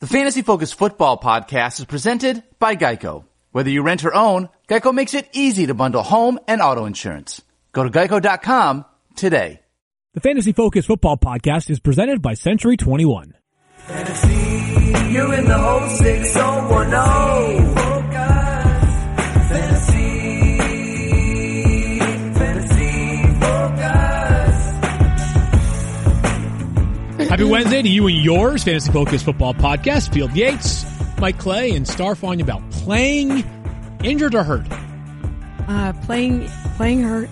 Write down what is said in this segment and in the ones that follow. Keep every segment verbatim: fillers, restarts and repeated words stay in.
The Fantasy Focus Football Podcast is presented by Geico. Whether you rent or own, Geico makes it easy to bundle home and auto insurance. Go to geico dot com today. The Fantasy Focus Football Podcast is presented by Century twenty-one. Fantasy, you're in the whole six oh one oh. Focus. Fantasy, Fantasy Focus. Happy Wednesday to you and yours. Fantasy Focus Football Podcast. Field Yates, Mike Clay, and Starfania Bell. Playing injured or hurt? Uh, playing, playing hurt,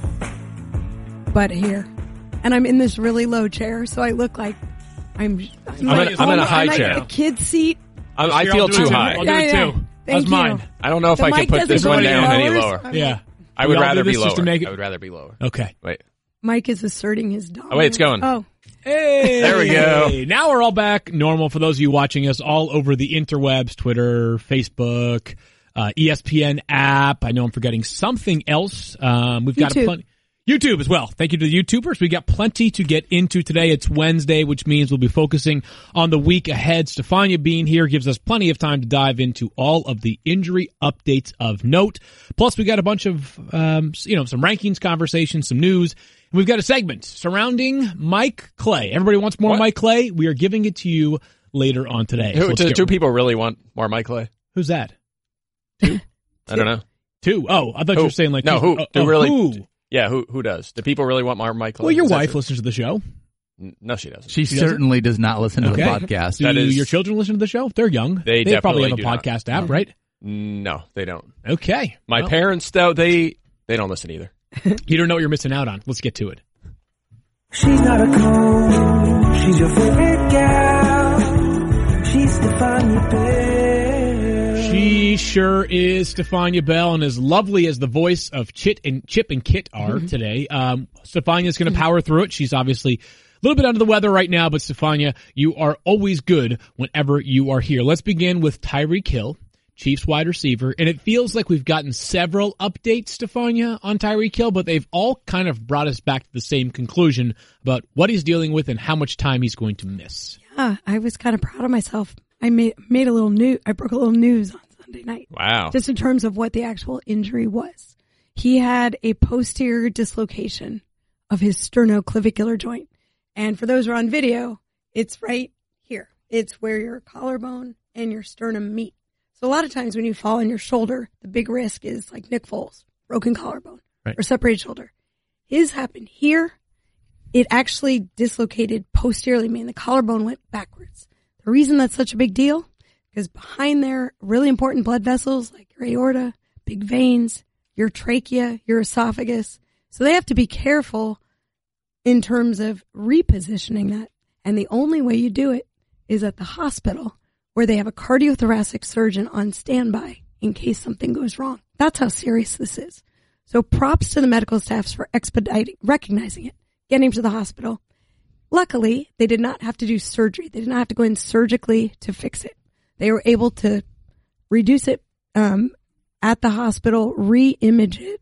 but here. And I'm in this really low chair, so I look like I'm. I'm, I'm, like, in, I'm in a high I'm like chair. a kid's seat. I, I Sure, feel I'll do too it too. high. I'll do Yeah, it yeah. too. Thank That's mine. you. I don't know if The I can mic put doesn't this go one any down any lower. lower. I mean, Yeah. I We would all rather do be this just to lower. make it- I would rather be lower. Okay. Wait. Mike is asserting his dominance. Oh, wait, it's going. Oh, Hey, There we go. Now we're all back normal for those of you watching us all over the interwebs, Twitter, Facebook, uh, E S P N app. I know I'm forgetting something else. Um, we've got a YouTube. plenty. YouTube as well. Thank you to the YouTubers. We got plenty to get into today. It's Wednesday, which means we'll be focusing on the week ahead. Stefania being here gives us plenty of time to dive into all of the injury updates of note. Plus, we got a bunch of, um, you know, some rankings conversations, some news. And we've got a segment surrounding Mike Clay. Everybody wants more What? Mike Clay. We are giving it to you later on today. So Who, let's do, get- do people really want more Mike Clay? Who's that? I don't know. Two. Oh, I thought you Who? were saying like No, who? Oh, Do oh, really- who? Yeah, who who does? Do people really want more Mike Clay? Well, your Is that wife true? listens to the show. N- No, she doesn't. She, She doesn't? certainly does not listen to Okay. the podcast. Do That is- your children listen to the show? They're young. They probably definitely have a do not. podcast app, right? No, they don't. Okay. My Well, parents, though, they they don't listen either. You don't know what you're missing out on. Let's get to it. She's not a clone. She's your favorite gal. She's Stefania Bell. She sure is Stefania Bell, and as lovely as the voice of Chit and Chip and Kit are today, um, Stefania's going to power through it. She's obviously a little bit under the weather right now, but Stefania, you are always good whenever you are here. Let's begin with Tyreek Hill, Chiefs wide receiver, and it feels like we've gotten several updates, Stefania, on Tyreek Hill, but they've all kind of brought us back to the same conclusion about what he's dealing with and how much time he's going to miss. yeah. I was kind of proud of myself. I made made a little new. I broke a little news on Sunday night. Wow. Just in terms of what the actual injury was. He had a posterior dislocation of his sternoclavicular joint. And for those who are on video, it's right here. It's where your collarbone and your sternum meet. So a lot of times when you fall on your shoulder, the big risk is like Nick Foles, broken collarbone Right. or separated shoulder. His happened here. It actually dislocated posteriorly, meaning the collarbone went backwards. The reason that's such a big deal, because behind there, really important blood vessels like your aorta, big veins, your trachea, your esophagus. So they have to be careful in terms of repositioning that. And the only way you do it is at the hospital where they have a cardiothoracic surgeon on standby in case something goes wrong. That's how serious this is. So props to the medical staffs for expediting, recognizing it, getting him to the hospital. Luckily, they did not have to do surgery. They did not have to go in surgically to fix it. They were able to reduce it um, at the hospital, re-image it,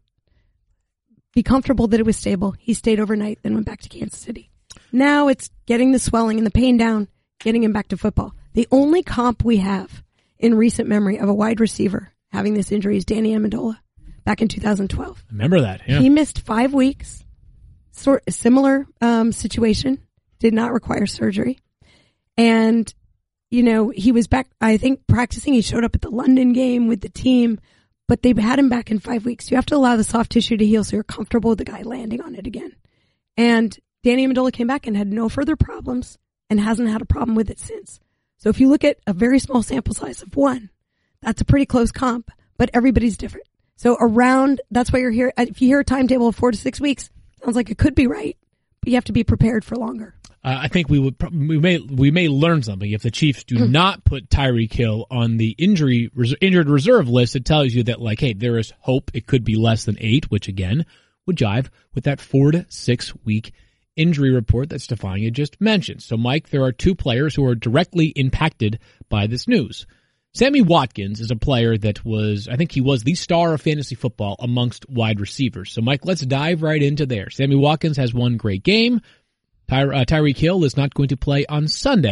be comfortable that it was stable. He stayed overnight, then went back to Kansas City. Now it's getting the swelling and the pain down, getting him back to football. The only comp we have in recent memory of a wide receiver having this injury is Danny Amendola back in two thousand twelve. Remember that, yeah. He missed five weeks, sort similar um, situation, did not require surgery. And, you know, he was back, I think, practicing. He showed up at the London game with the team, but they had him back in five weeks. You have to allow the soft tissue to heal so you're comfortable with the guy landing on it again. And Danny Amendola came back and had no further problems and hasn't had a problem with it since. So if you look at a very small sample size of one, that's a pretty close comp, but everybody's different. So around, that's why you're here. If you hear a timetable of four to six weeks, sounds like it could be right, but you have to be prepared for longer. Uh, I think we would pro- we may we may learn something if the Chiefs do not put Tyreek Hill on the injury res- injured reserve list. It tells you that, like, hey, there is hope. It could be less than eight, which again would jive with that four to six week injury report that Stefania just mentioned. So, Mike, there are two players who are directly impacted by this news. Sammy Watkins is a player that was, I think he was the star of fantasy football amongst wide receivers. So, Mike, let's dive right into there. Sammy Watkins has one great game. Ty- uh, Tyreek Hill is not going to play on Sunday.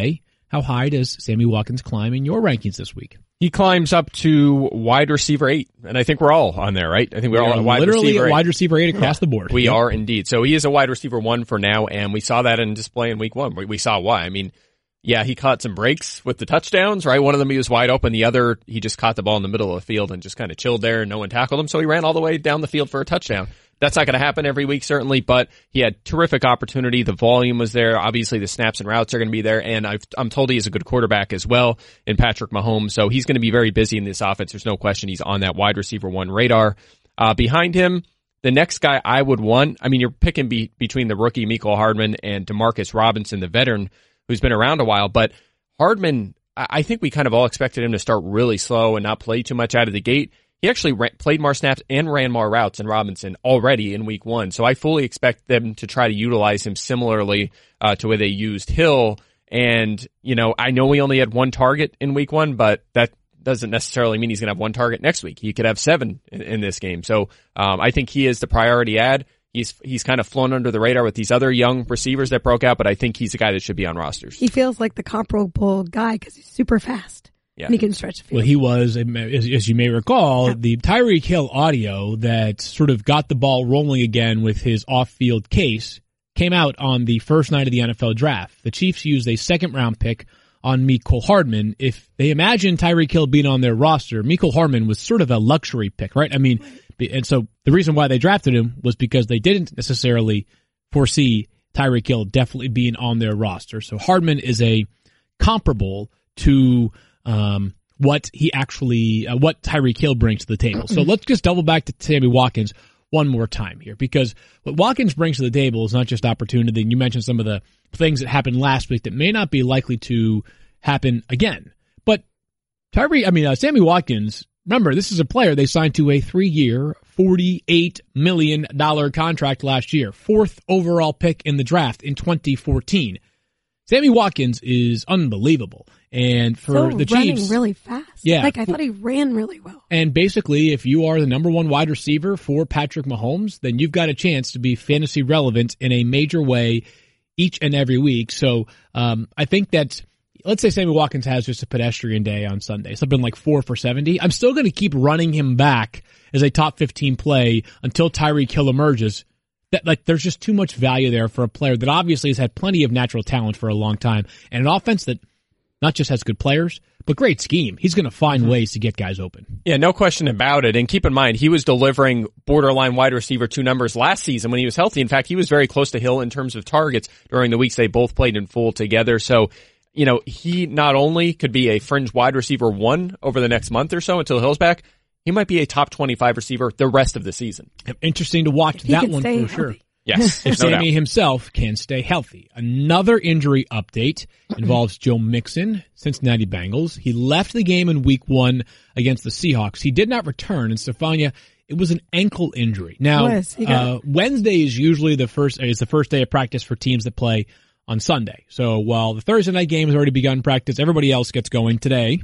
how high does Sammy Watkins climb in your rankings this week? He climbs up to wide receiver eight, and I think we're all on there, right? I think we're We all are on wide literally receiver a eight. wide receiver eight across the board. We Yep. are indeed. So he is a wide receiver one for now, and we saw that in display in week one. We, we saw why. I mean, yeah, he caught some breaks with the touchdowns, right? One of them he was wide open. The other, he just caught the ball in the middle of the field and just kind of chilled there, and no one tackled him. So he ran all the way down the field for a touchdown. That's not going to happen every week, certainly, but he had terrific opportunity. The volume was there. Obviously, the snaps and routes are going to be there, and I've, I'm told he is a good quarterback as well in Patrick Mahomes. So he's going to be very busy in this offense. There's no question he's on that wide receiver one radar. Uh, behind him, the next guy I would want, I mean, you're picking be, between the rookie Mecole Hardman and Demarcus Robinson, the veteran who's been around a while, but Hardman, I think we kind of all expected him to start really slow and not play too much out of the gate. He actually ran, played more snaps and ran more routes than Robinson already in week one. So I fully expect them to try to utilize him similarly uh, to where they used Hill. And, you know, I know we only had one target in week one, but that doesn't necessarily mean he's going to have one target next week. He could have seven in, in this game. So um, I think he is the priority ad. He's he's kind of flown under the radar with these other young receivers that broke out, but I think he's a guy that should be on rosters. He feels like the comparable guy because he's super fast. Yeah. And he can stretch the field. Well, he was, as, as you may recall, the Tyreek Hill audio that sort of got the ball rolling again with his off-field case came out on the first night of the N F L draft. The Chiefs used a second-round pick on Mecole Hardman. If they imagined Tyreek Hill being on their roster, Mecole Hardman was sort of a luxury pick, right? I mean, and so the reason why they drafted him was because they didn't necessarily foresee Tyreek Hill definitely being on their roster. So Hardman is a comparable to um, what he actually, uh, what Tyreek Hill brings to the table. So let's just double back to Sammy Watkins one more time here, because what Watkins brings to the table is not just opportunity. And you mentioned some of the things that happened last week that may not be likely to happen again. But Tyree, I mean, uh, Sammy Watkins, remember, this is a player they signed to a three-year, forty-eight million dollars contract last year, fourth overall pick in the draft in twenty fourteen. Sammy Watkins is unbelievable. And for so the running Chiefs, really fast. Yeah. Like, I thought he ran really well. and basically, if you are the number one wide receiver for Patrick Mahomes, then you've got a chance to be fantasy relevant in a major way each and every week. So um, I think that, let's say Sammy Watkins has just a pedestrian day on Sunday, something like four for seventy. I'm still going to keep running him back as a top fifteen play until Tyreek Hill emerges. That, like, there's just too much value there for a player that obviously has had plenty of natural talent for a long time, and an offense that not just has good players, but great scheme. He's going to find ways to get guys open. Yeah, no question about it. And keep in mind, he was delivering borderline wide receiver two numbers last season when he was healthy. In fact, he was very close to Hill in terms of targets during the weeks they both played in full together. So, you know, he not only could be a fringe wide receiver one over the next month or so until Hill's back, he might be a top twenty-five receiver the rest of the season. Interesting to watch He that can one stay for sure. healthy. Yes, If no Sammy doubt. himself can stay healthy. Another injury update involves Joe Mixon, Cincinnati Bengals. He left the game in week one against the Seahawks. He did not return, and Stefania, it was an ankle injury. Now, Was. He got- uh, Wednesday is usually the first, is the first day of practice for teams that play on Sunday. So while the Thursday night game has already begun practice, everybody else gets going today.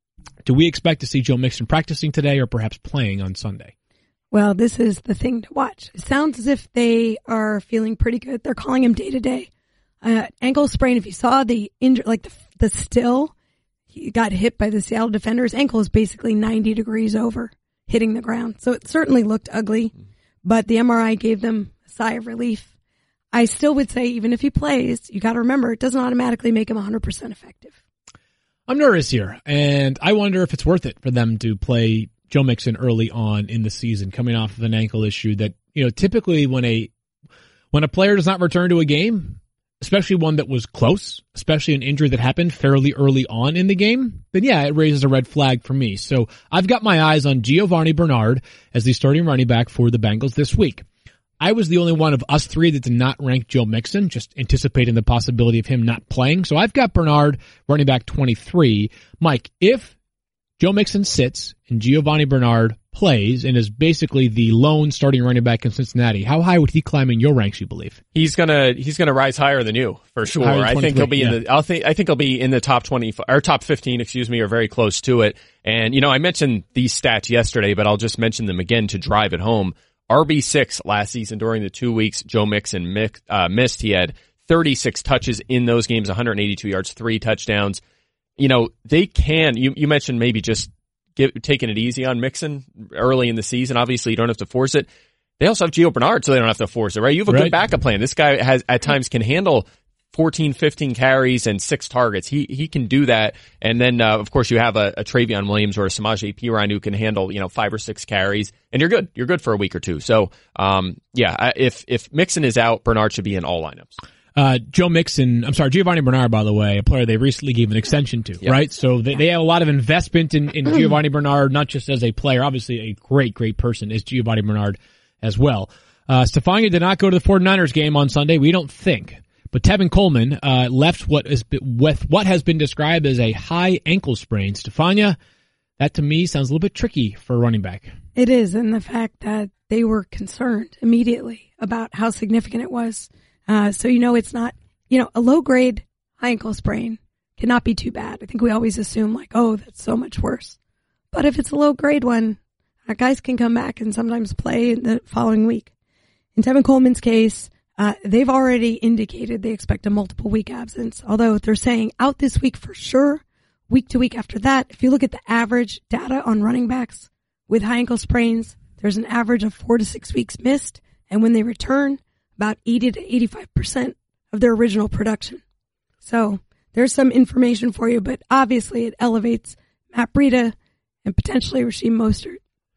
Do we expect to see Joe Mixon practicing today or perhaps playing on Sunday? Well, this is the thing to watch. It sounds as if they are feeling pretty good. They're calling him day to day. Uh, ankle sprain. If you saw the injury, like the, the still, he got hit by the Seattle defenders. Ankle is basically ninety degrees over hitting the ground. So it certainly looked ugly, but the M R I gave them a sigh of relief. I still would say even if he plays, you got to remember it doesn't automatically make him one hundred percent effective. I'm nervous here, and I wonder if it's worth it for them to play Joe Mixon early on in the season, coming off of an ankle issue that, you know, typically when a when a player does not return to a game, especially one that was close, especially an injury that happened fairly early on in the game, then yeah, it raises a red flag for me. So I've got my eyes on Giovanni Bernard as the starting running back for the Bengals this week. I was the only one of us three that did not rank Joe Mixon, just anticipating the possibility of him not playing. So I've got Bernard running back twenty-three. Mike, if Joe Mixon sits and Giovanni Bernard plays and is basically the lone starting running back in Cincinnati, how high would he climb in your ranks, you believe? He's gonna he's gonna rise higher than you for sure. Higher than I think he'll be yeah. in the I'll think I think he'll be in the top twenty or top fifteen, excuse me, or very close to it. And you know, I mentioned these stats yesterday, but I'll just mention them again to drive it home. R B six last season during the two weeks Joe Mixon uh, missed. He had thirty-six touches in those games, one hundred eighty-two yards, three touchdowns. You know, they can, you, you mentioned maybe just give, taking it easy on Mixon early in the season. Obviously, you don't have to force it. They also have Gio Bernard, so they don't have to force it, right? You have a Right. good backup plan. This guy has, at times, can handle fourteen, fifteen carries and six targets. He he can do that. And then, uh, of course, you have a, a Travion Williams or a Samaje Perine who can handle, you know, five or six carries. And you're good. You're good for a week or two. So, um, yeah, I- if if Mixon is out, Bernard should be in all lineups. Uh, Joe Mixon, I'm sorry, Giovanni Bernard, by the way, a player they recently gave an extension to, Yep. right? So they, they have a lot of investment in, in Giovanni Bernard, not just as a player, obviously a great, great person is Giovanni Bernard as well. Uh, Stefania did not go to the 49ers game on Sunday, we don't think. But Tevin Coleman, uh, left what is, with what has been described as a high ankle sprain. Stefania, that to me sounds a little bit tricky for a running back. It is, and the fact that they were concerned immediately about how significant it was. Uh, so, you know, it's not, you know, a low grade high ankle sprain cannot be too bad. I think we always assume like, oh, that's so much worse. But if it's a low grade one, uh, guys can come back and sometimes play in the following week. In Tevin Coleman's case, uh, they've already indicated they expect a multiple week absence, although they're saying out this week for sure, week to week after that. If you look at the average data on running backs with high ankle sprains, there's an average of four to six weeks missed. And when they return, about eighty to eighty-five percent of their original production. So there's some information for you, but obviously it elevates Matt Breida and potentially Raheem Mostert.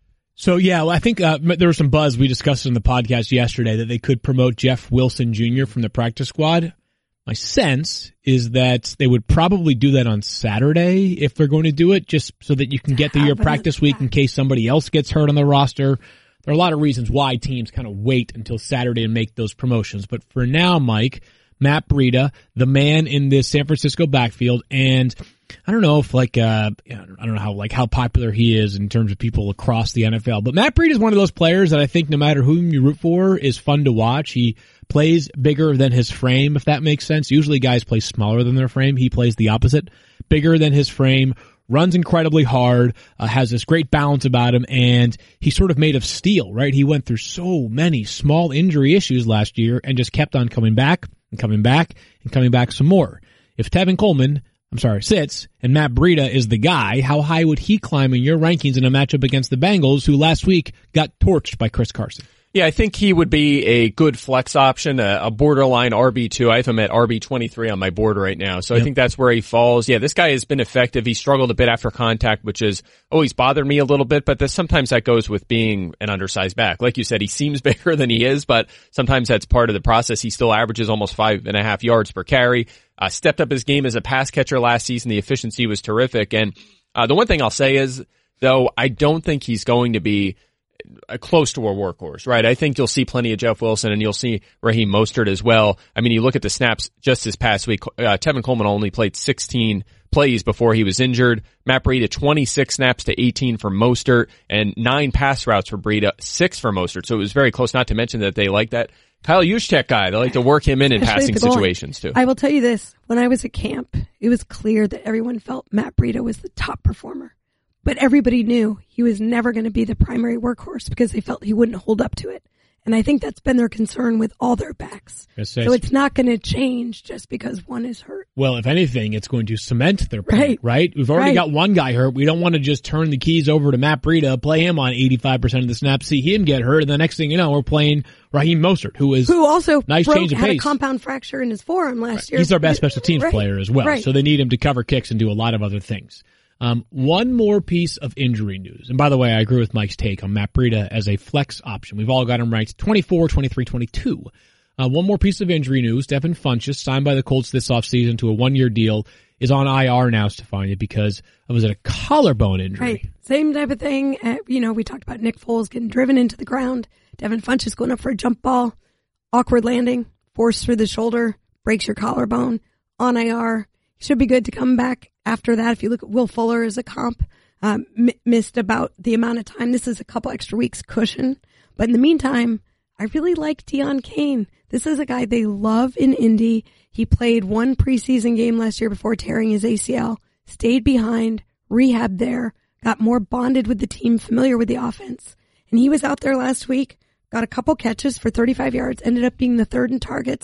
So yeah, well, I think uh, there was some buzz we discussed in the podcast yesterday that they could promote Jeff Wilson Junior from the practice squad. My sense is that they would probably do that on Saturday if they're going to do it, just so that you can get through your practice week in case somebody else gets hurt on the roster. There are a lot of reasons why teams kind of wait until Saturday and make those promotions. But for now, Mike, Matt Breida, the man in this San Francisco backfield, and I don't know if like, uh, I don't know how, like how popular he is in terms of people across the N F L, but Matt Breida is one of those players that I think no matter whom you root for is fun to watch. He plays bigger than his frame, if that makes sense. Usually guys play smaller than their frame. He plays the opposite. Bigger than his frame. Runs incredibly hard, uh, has this great balance about him, and he's sort of made of steel, right? He went through so many small injury issues last year and just kept on coming back and coming back and coming back some more. If Tevin Coleman, I'm sorry, sits and Matt Breida is the guy, how high would he climb in your rankings in a matchup against the Bengals, who last week got torched by Chris Carson? Yeah, I think he would be a good flex option, a, a borderline R B two. I have him at R B twenty-three on my board right now. So yep. I think that's where he falls. Yeah, this guy has been effective. He struggled a bit after contact, which has always bothered me a little bit, but this, sometimes that goes with being an undersized back. Like you said, he seems bigger than he is, but sometimes that's part of the process. He still averages almost five and a half yards per carry. Uh, stepped up his game as a pass catcher last season. The efficiency was terrific. And uh, the one thing I'll say is, though, I don't think he's going to be Uh, close to a workhorse, right? I think you'll see plenty of Jeff Wilson and you'll see Raheem Mostert as well. I mean, you look at the snaps just this past week, uh, Tevin Coleman only played sixteen plays before he was injured. Matt Breida, twenty-six snaps to eighteen for Mostert and nine pass routes for Breida, six for Mostert. So it was very close, not to mention that they like that Kyle Juszczyk guy. They like to work him in in passing situations too. I will tell you this, when I was at camp, it was clear that everyone felt Matt Breida was the top performer. But everybody knew he was never going to be the primary workhorse because they felt he wouldn't hold up to it. And I think that's been their concern with all their backs. Yes, so it's not going to change just because one is hurt. Well, if anything, it's going to cement their play, right? right? We've already right. got one guy hurt. We don't want to just turn the keys over to Matt Breida, play him on eighty-five percent of the snaps, see him get hurt, and the next thing you know, we're playing Raheem Mostert, who is who also nice broke, change of had pace. a compound fracture in his forearm last right. year. He's our best special teams right. player as well, right. so they need him to cover kicks and do a lot of other things. Um, one more piece of injury news. And by the way, I agree with Mike's take on Matt Breida as a flex option. We've all got him ranked twenty-four, twenty-three, twenty-two. Uh, one more piece of injury news. Devin Funchess, signed by the Colts this offseason to a one-year deal, is on I R now, Stefania, because of was it a collarbone injury? Right. Same type of thing. Uh, you know, we talked about Nick Foles getting driven into the ground. Devin Funchess going up for a jump ball. Awkward landing. Force through the shoulder. Breaks your collarbone. On I R. Should be good to come back after that. If you look at Will Fuller as a comp, um, m- missed about the amount of time. This is a couple extra weeks cushion. But in the meantime, I really like Deon Cain. This is a guy they love in Indy. He played one preseason game last year before tearing his A C L, stayed behind, rehabbed there, got more bonded with the team, familiar with the offense. And he was out there last week, got a couple catches for thirty-five yards, ended up being the third in targets.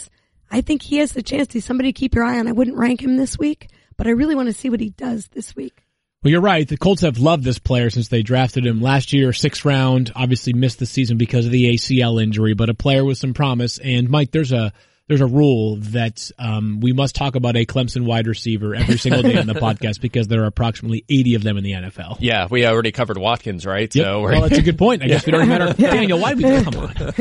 I think he has the chance to be somebody to keep your eye on. I wouldn't rank him this week, but I really want to see what he does this week. Well, you're right. The Colts have loved this player since they drafted him last year, sixth round, obviously missed the season because of the A C L injury, but a player with some promise. And Mike, there's a, there's a rule that, um, we must talk about a Clemson wide receiver every single day on the podcast because there are approximately eighty of them in the N F L. Yeah, we already covered Watkins, right? Yep. So we're well, that's a good point. I guess we don't even matter. Daniel, why do we, come on.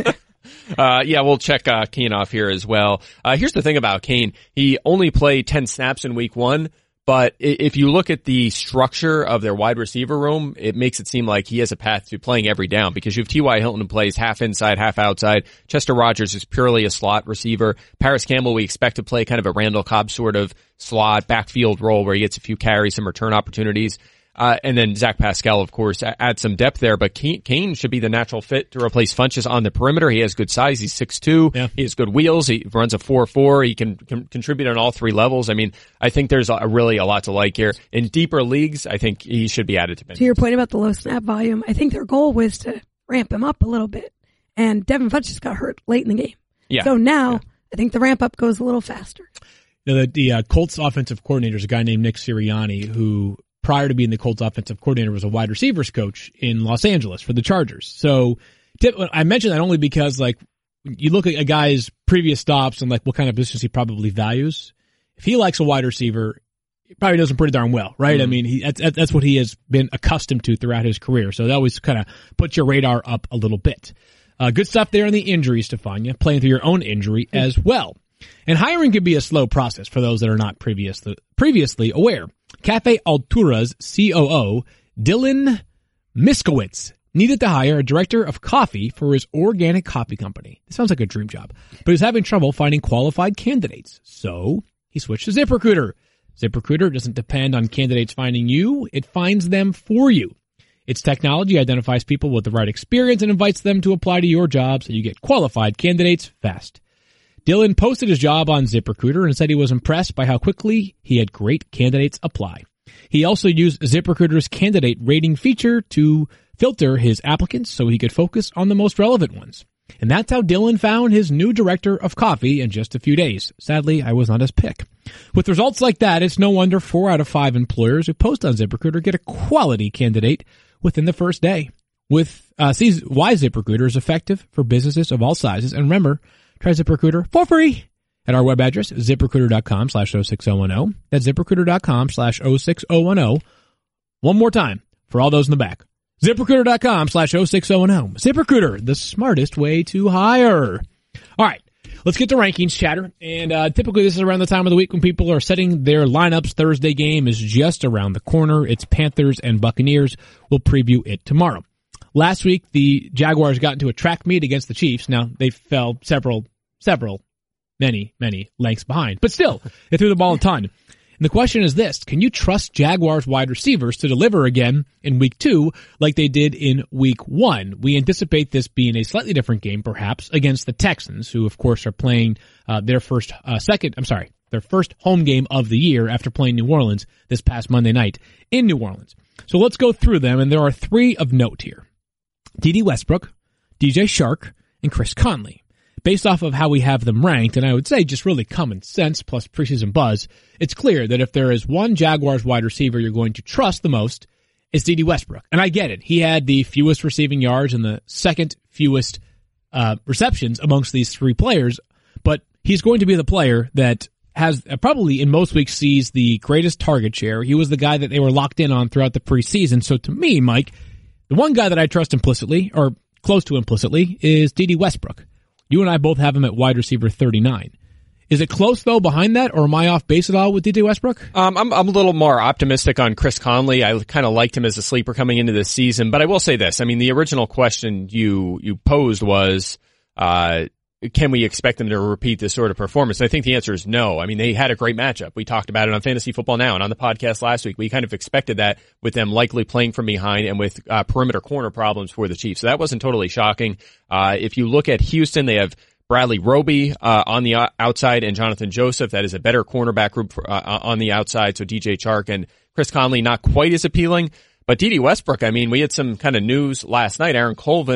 Uh, yeah, we'll check, uh, Kane off here as well. Uh, here's the thing about Kane. He only played ten snaps in week one. But if you look at the structure of their wide receiver room, it makes it seem like he has a path to playing every down because you have T Y. Hilton who plays half inside, half outside. Chester Rogers is purely a slot receiver. Paris Campbell we expect to play kind of a Randall Cobb sort of slot backfield role where he gets a few carries, some return opportunities. Uh, and then Zach Pascal, of course, adds some depth there, but Kane should be the natural fit to replace Funchess on the perimeter. He has good size. He's six two. Yeah. He has good wheels. He runs a four four. He can, can contribute on all three levels. I mean, I think there's a, really a lot to like here. In deeper leagues, I think he should be added to bench. To your point about the low snap volume, I think their goal was to ramp him up a little bit. And Devin Funchess got hurt late in the game. Yeah. So now yeah. I think the ramp up goes a little faster. The, the uh, Colts offensive coordinator is a guy named Nick Sirianni who, prior to being the Colts offensive coordinator, was a wide receivers coach in Los Angeles for the Chargers. So I mention that only because, like, you look at a guy's previous stops and, like, what kind of business he probably values. If he likes a wide receiver, he probably does him pretty darn well, right? Mm-hmm. I mean, he, that's, that's what he has been accustomed to throughout his career. So that always kind of puts your radar up a little bit. Uh, good stuff there on the injuries, Stefania, playing through your own injury mm-hmm. as well. And hiring can be a slow process for those that are not previous, previously aware. Cafe Altura's C O O, Dylan Miskowitz, needed to hire a director of coffee for his organic coffee company. It sounds like a dream job, but he's having trouble finding qualified candidates. So he switched to ZipRecruiter. ZipRecruiter doesn't depend on candidates finding you. It finds them for you. Its technology identifies people with the right experience and invites them to apply to your job so you get qualified candidates fast. Dylan posted his job on ZipRecruiter and said he was impressed by how quickly he had great candidates apply. He also used ZipRecruiter's candidate rating feature to filter his applicants so he could focus on the most relevant ones. And that's how Dylan found his new director of coffee in just a few days. Sadly, I was not his pick. With results like that, it's no wonder four out of five employers who post on ZipRecruiter get a quality candidate within the first day. With uh, see why ZipRecruiter is effective for businesses of all sizes. And remember, try ZipRecruiter for free at our web address, ZipRecruiter.com slash 06010. That's ZipRecruiter.com slash 06010. One more time for all those in the back. ZipRecruiter.com slash 06010. ZipRecruiter, the smartest way to hire. All right, let's get to rankings chatter. And uh, typically this is around the time of the week when people are setting their lineups. Thursday game is just around the corner. It's Panthers and Buccaneers. We'll preview it tomorrow. Last week, the Jaguars got into a track meet against the Chiefs. Now, they fell several, several, many, many lengths behind. But still, they threw the ball a ton. And the question is this: can you trust Jaguars wide receivers to deliver again in week two like they did in week one? We anticipate this being a slightly different game, perhaps, against the Texans, who, of course, are playing uh, their first, uh, second, I'm sorry, their first home game of the year after playing New Orleans this past Monday night in New Orleans. So let's go through them, and there are three of note here. Dede Westbrook, D J Chark, and Chris Conley. Based off of how we have them ranked, and I would say just really common sense plus preseason buzz, it's clear that if there is one Jaguars wide receiver you're going to trust the most, it's Dede Westbrook. And I get it. He had the fewest receiving yards and the second fewest uh, receptions amongst these three players, but he's going to be the player that has uh, probably in most weeks sees the greatest target share. He was the guy that they were locked in on throughout the preseason. So to me, Mike, the one guy that I trust implicitly, or close to implicitly, is Dede Westbrook. You and I both have him at wide receiver thirty-nine. Is it close, though, behind that, or am I off base at all with Dede Westbrook? Um, I'm, I'm a little more optimistic on Chris Conley. I kind of liked him as a sleeper coming into this season, but I will say this. I mean, the original question you you posed was, uh, can we expect them to repeat this sort of performance? And I think the answer is no. I mean, they had a great matchup. We talked about it on Fantasy Football Now and on the podcast last week. We kind of expected that with them likely playing from behind and with uh, perimeter corner problems for the Chiefs. So that wasn't totally shocking. Uh, if you look at Houston, they have Bradley Roby uh, on the outside and Jonathan Joseph. That is a better cornerback group for, uh, on the outside. So D J Chark and Chris Conley not quite as appealing. But Dede Westbrook, I mean, we had some kind of news last night. Aaron Colvin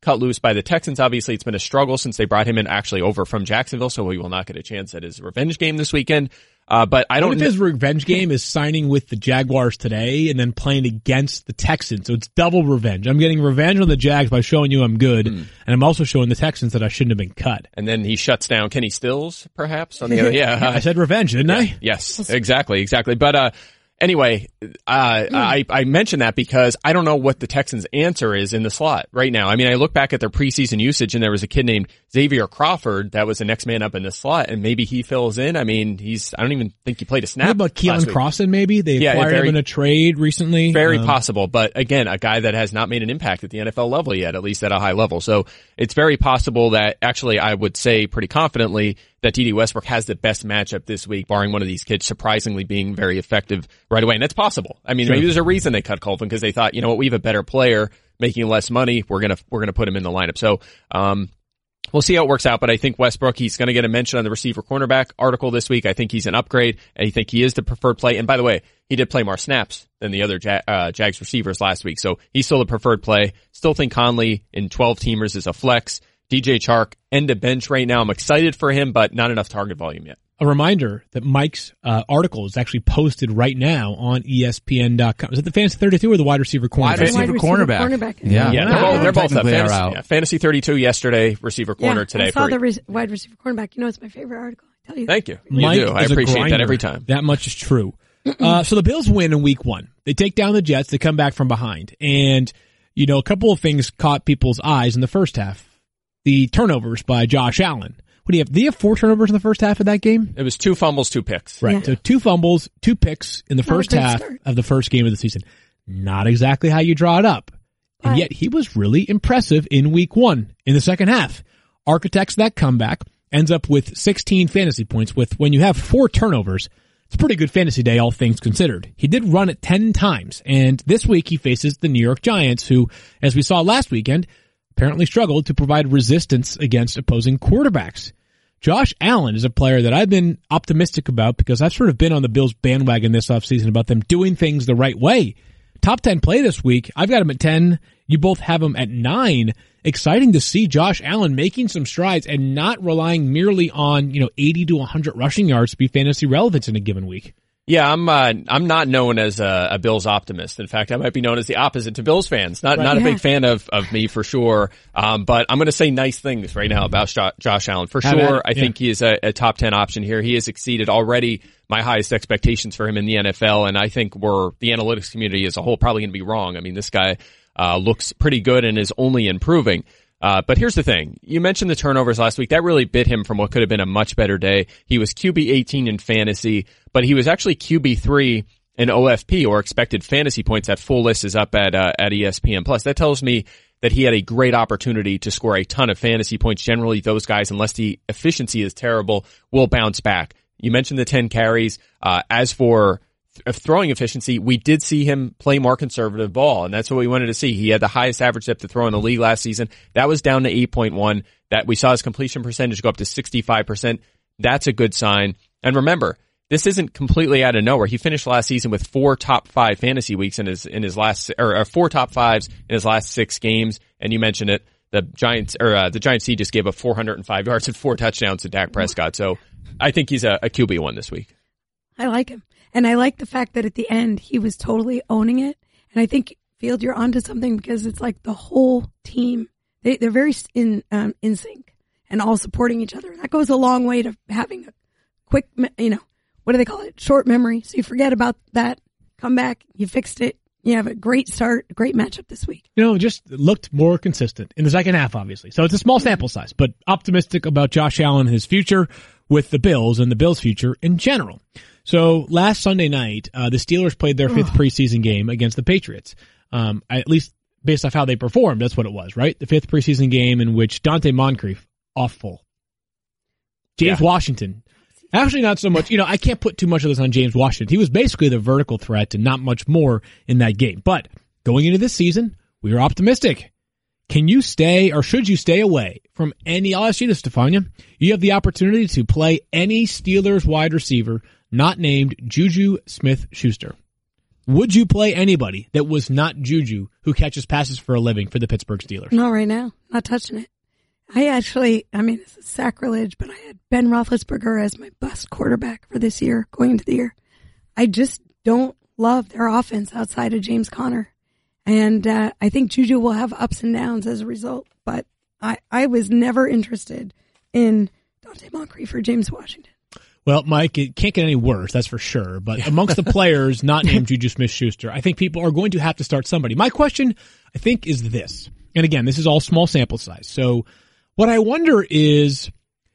cut loose by the Texans. Obviously, it's been a struggle since they brought him in actually over from Jacksonville, so he will not get a chance at his revenge game this weekend. Uh, but I don't. What if his revenge game is signing with the Jaguars today and then playing against the Texans? So it's double revenge. I'm getting revenge on the Jags by showing you I'm good, mm. and I'm also showing the Texans that I shouldn't have been cut. And then he shuts down Kenny Stills, perhaps on the other. Yeah, I said revenge, didn't yeah, I? Yes, exactly, exactly. But uh, anyway, uh, mm. I I mentioned that because I don't know what the Texans' answer is in the slot right now. I mean, I look back at their preseason usage, and there was a kid named Xavier Crawford that was the next man up in the slot, and maybe he fills in. I mean, he's, I don't even think he played a snap. What about Keelan Crossan, maybe? They yeah, acquired very, him in a trade recently. Very um, possible, but again, a guy that has not made an impact at the N F L level yet, at least at a high level. So it's very possible that, actually, I would say pretty confidently that D D Westbrook has the best matchup this week, barring one of these kids surprisingly being very effective right away. And that's possible. I mean, sure. Maybe there's a reason they cut Colvin, because they thought, you know what, we have a better player making less money. We're going to, we're going to put him in the lineup. So, um, we'll see how it works out, but I think Westbrook, he's going to get a mention on the receiver cornerback article this week. I think he's an upgrade, and I think he is the preferred play. And by the way, he did play more snaps than the other Jag, uh, Jags receivers last week, so he's still the preferred play. Still think Conley in twelve-teamers is a flex. D J Chark, end of bench right now. I'm excited for him, but not enough target volume yet. A reminder that Mike's uh, article is actually posted right now on E S P N dot com. Is it the Fantasy thirty-two or the Wide Receiver Cornerback? Wide Receiver, wide receiver cornerback. cornerback. Yeah, yeah, they're both, they're both up. Fantasy, yeah, Fantasy thirty-two yesterday, Receiver Corner yeah, today. I saw for, the re- Wide Receiver Cornerback. You know, it's my favorite article. I tell you. Thank you. Mike You do. I is a appreciate grinder. that every time. That much is true. uh, so the Bills win in week one. They take down the Jets. They come back from behind. And, you know, a couple of things caught people's eyes in the first half. The turnovers by Josh Allen. What do you have? Did he have four turnovers in the first half of that game? It was two fumbles, two picks. Right. Yeah. So two fumbles, two picks in the first half start. of the first game of the season. Not exactly how you draw it up. And But- yet he was really impressive in week one in the second half. Architects that comeback, ends up with sixteen fantasy points with, when you have four turnovers, it's a pretty good fantasy day, all things considered. He did run it ten times, and this week he faces the New York Giants, who, as we saw last weekend, apparently struggled to provide resistance against opposing quarterbacks. Josh Allen is a player that I've been optimistic about because I've sort of been on the Bills bandwagon this offseason about them doing things the right way. Top ten play this week. I've got him at ten. You both have him at nine. Exciting to see Josh Allen making some strides and not relying merely on, you know, eighty to one hundred rushing yards to be fantasy relevant in a given week. Yeah, I'm uh, I'm not known as a, a Bills optimist. In fact, I might be known as the opposite to Bills fans. Not Right. not Yeah. a big fan of, of me for sure. Um, but I'm going to say nice things right now about Jo- Josh Allen for Have at sure. it. I Yeah. think he is a, a top ten option here. He has exceeded already my highest expectations for him in the N F L, and I think we're the analytics community as a whole probably going to be wrong. I mean, this guy uh, looks pretty good and is only improving. Uh, but here's the thing. You mentioned the turnovers last week. That really bit him from what could have been a much better day. He was Q B eighteen in fantasy, but he was actually Q B three in O F P, or expected fantasy points. That full list is up at, uh, at E S P N Plus. That tells me that he had a great opportunity to score a ton of fantasy points. Generally, those guys, unless the efficiency is terrible, will bounce back. You mentioned the ten carries. Uh, as for of throwing efficiency, we did see him play more conservative ball, and that's what we wanted to see. He had the highest average depth to throw in the league last season. That was down to eight point one. That we saw his completion percentage go up to sixty-five percent. That's a good sign. And remember, this isn't completely out of nowhere. He finished last season with four top five fantasy weeks in his in his last, or, or four top fives in his last six games. And you mentioned it, the Giants or uh, the Giants C just gave up four hundred five yards and four touchdowns to Dak Prescott. So I think he's a, a Q B one this week. I like him. And I like the fact that at the end, he was totally owning it. And I think, Field, you're onto something because it's like the whole team, they, they're very in, um, in sync and all supporting each other. That goes a long way to having a quick, me- you know, what do they call it? Short memory. So you forget about that, come back, you fixed it. You have a great start, a great matchup this week. You know, just looked more consistent in the second half, obviously. So it's a small sample size, but optimistic about Josh Allen and his future with the Bills and the Bills' future in general. So last Sunday night, uh, the Steelers played their fifth preseason game against the Patriots. Um, at least based off how they performed, that's what it was, right? The fifth preseason game in which Dante Moncrief, awful. James Yeah. Washington, actually not so much. You know, I can't put too much of this on James Washington. He was basically the vertical threat and not much more in that game. But going into this season, we are optimistic. Can you stay or should you stay away from any, I'll ask you this, Stefania. You have the opportunity to play any Steelers wide receiver not named Juju Smith-Schuster. would you play anybody that was not Juju who catches passes for a living for the Pittsburgh Steelers? Not right now. Not touching it. I actually, I mean, it's a sacrilege, but I had Ben Roethlisberger as my best quarterback for this year, going into the year. I just don't love their offense outside of James Conner. And uh, I think Juju will have ups and downs as a result. But I, I was never interested in Dante Moncrief or James Washington. Well, Mike, it can't get any worse, that's for sure. But amongst the players not named Juju Smith-Schuster, I think people are going to have to start somebody. My question, I think, is this. And again, this is all small sample size. So what I wonder is,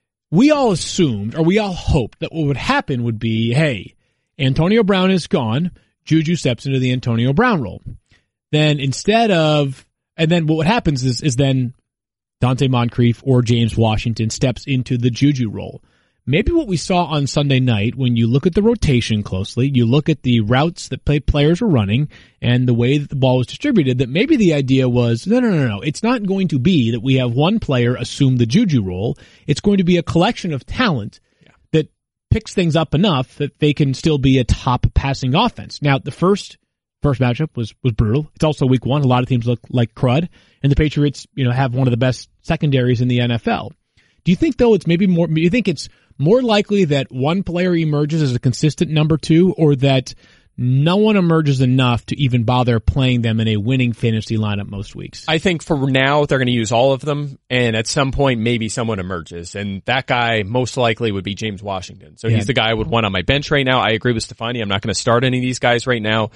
we all assumed, or we all hoped, that what would happen would be, hey, Antonio Brown is gone, Juju steps into the Antonio Brown role. Then instead of, and then what happens is, is then Dante Moncrief or James Washington steps into the Juju role. Maybe what we saw on Sunday night, when you look at the rotation closely, you look at the routes that play players were running and the way that the ball was distributed, that maybe the idea was, no, no, no, no. It's not going to be that we have one player assume the Juju role. It's going to be a collection of talent yeah. that picks things up enough that they can still be a top passing offense. Now, the first first matchup was, was brutal. It's also week one. A lot of teams look like crud, and the Patriots, you know, have one of the best secondaries in the N F L. Do you think, though, it's maybe more, do you think it's more likely that one player emerges as a consistent number two, or that no one emerges enough to even bother playing them in a winning fantasy lineup most weeks? I think for now they're going to use all of them, and at some point maybe someone emerges, and that guy most likely would be James Washington. So yeah. he's the guy I would want on my bench right now. I agree with Stefani. I'm not going to start any of these guys right now.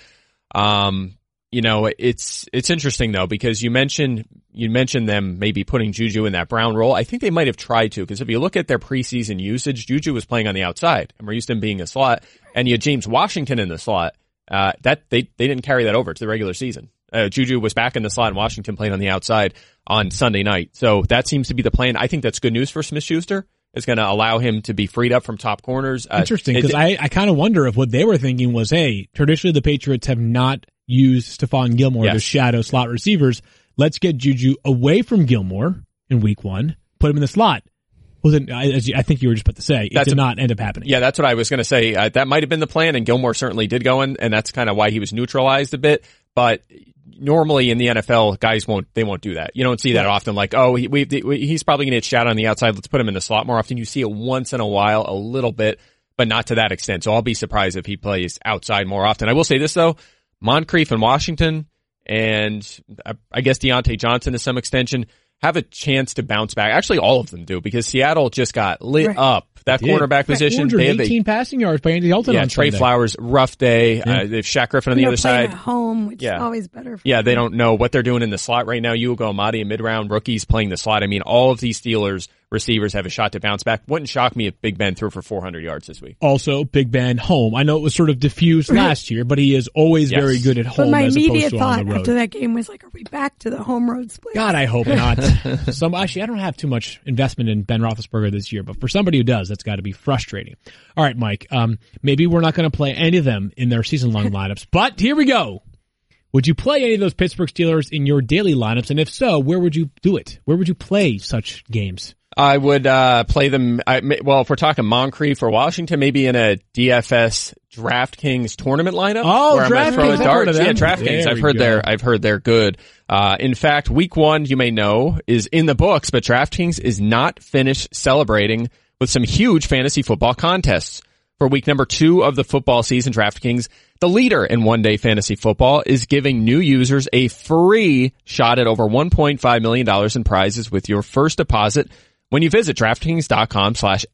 Um, you know, it's it's interesting though, because you mentioned you mentioned them maybe putting Juju in that Brown role. I think they might have tried to, because if you look at their preseason usage, Juju was playing on the outside, and we're used to him being a slot, and you had James Washington in the slot. Uh, that they they didn't carry that over to the regular season. Uh, Juju was back in the slot, and Washington played on the outside on Sunday night. So that seems to be the plan. I think that's good news for Smith-Schuster. It's going to allow him to be freed up from top corners. Uh, Interesting, because I, I kind of wonder if what they were thinking was, hey, traditionally the Patriots have not used Stephon Gilmore yes. as shadow slot receivers. Let's get Juju away from Gilmore in week one, put him in the slot. Well, then, as you, I think you were just about to say, it that's did a, not end up happening. Yeah, that's what I was going to say. Uh, that might have been the plan, and Gilmore certainly did go in, and that's kind of why he was neutralized a bit. But normally in the N F L, guys won't, they won't do that. You don't see that right. often, like, oh, he, we, he's probably going to get shot on the outside. Let's put him in the slot more often. You see it once in a while, a little bit, but not to that extent. So I'll be surprised if he plays outside more often. I will say this, though. Moncrief and Washington, and I guess Deontay Johnson to some extension, have a chance to bounce back. Actually, all of them do, because Seattle just got lit right. up. That quarterback position. They have eighteen passing yards by Andy Dalton. Yeah, on Trey Sunday. Flowers, rough day. Yeah. Uh, they have Shaq Griffin on the They're other side. At home, which yeah. is always better. For yeah, them. they don't know what they're doing in the slot right now. Yugo Amadi, a mid-round rookies playing the slot. I mean, all of these Steelers receivers have a shot to bounce back. Wouldn't shock me if Big Ben threw for four hundred yards this week. Also, Big Ben home. I know it was sort of diffused right. last year, but he is always yes. very good at home. But my as immediate opposed to thought on the road. after that game was like, are we back to the home road split? God, I hope not. Some actually, I don't have too much investment in Ben Roethlisberger this year, but for somebody who does, that's got to be frustrating. All right, Mike. Um, maybe we're not going to play any of them in their season-long lineups, but here we go. Would you play any of those Pittsburgh Steelers in your daily lineups? And if so, where would you do it? Where would you play such games? I would uh play them, I, well, if we're talking Moncrief or Washington, maybe in a D F S DraftKings tournament lineup. Oh, where DraftKings. I'm throw a dart. Yeah, DraftKings. There I've heard go. they're, I've heard they're good. Uh, in fact, week one, you may know, is in the books, but DraftKings is not finished celebrating with some huge fantasy football contests. For week number two of the football season, DraftKings, the leader in one-day fantasy football, is giving new users a free shot at over one point five million dollars in prizes with your first deposit when you visit DraftKings.com slash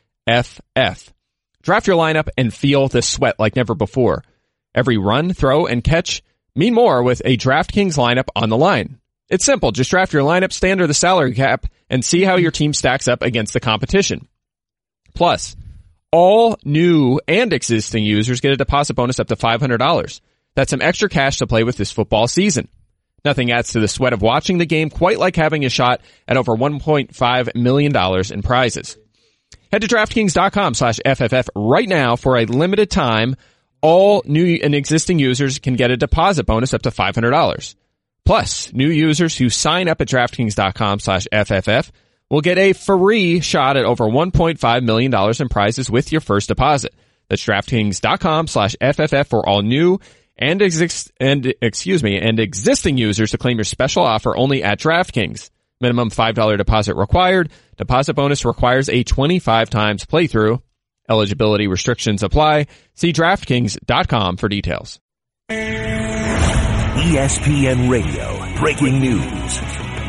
FFF. Draft your lineup and feel the sweat like never before. Every run, throw, and catch mean more with a DraftKings lineup on the line. It's simple. Just draft your lineup, stay under the salary cap, and see how your team stacks up against the competition. Plus, all new and existing users get a deposit bonus up to five hundred dollars. That's some extra cash to play with this football season. Nothing adds to the sweat of watching the game quite like having a shot at over one point five million dollars in prizes. Head to DraftKings.com slash FFF right now for a limited time. All new and existing users can get a deposit bonus up to five hundred dollars. Plus, new users who sign up at DraftKings.com slash FFF will get a free shot at over one point five million dollars in prizes with your first deposit. That's DraftKings.com slash FFF for all new and exist and excuse me and existing users to claim your special offer only at DraftKings. Minimum five dollars deposit required. Deposit bonus requires a twenty-five times playthrough. Eligibility restrictions apply. See DraftKings dot com for details. E S P N Radio breaking news.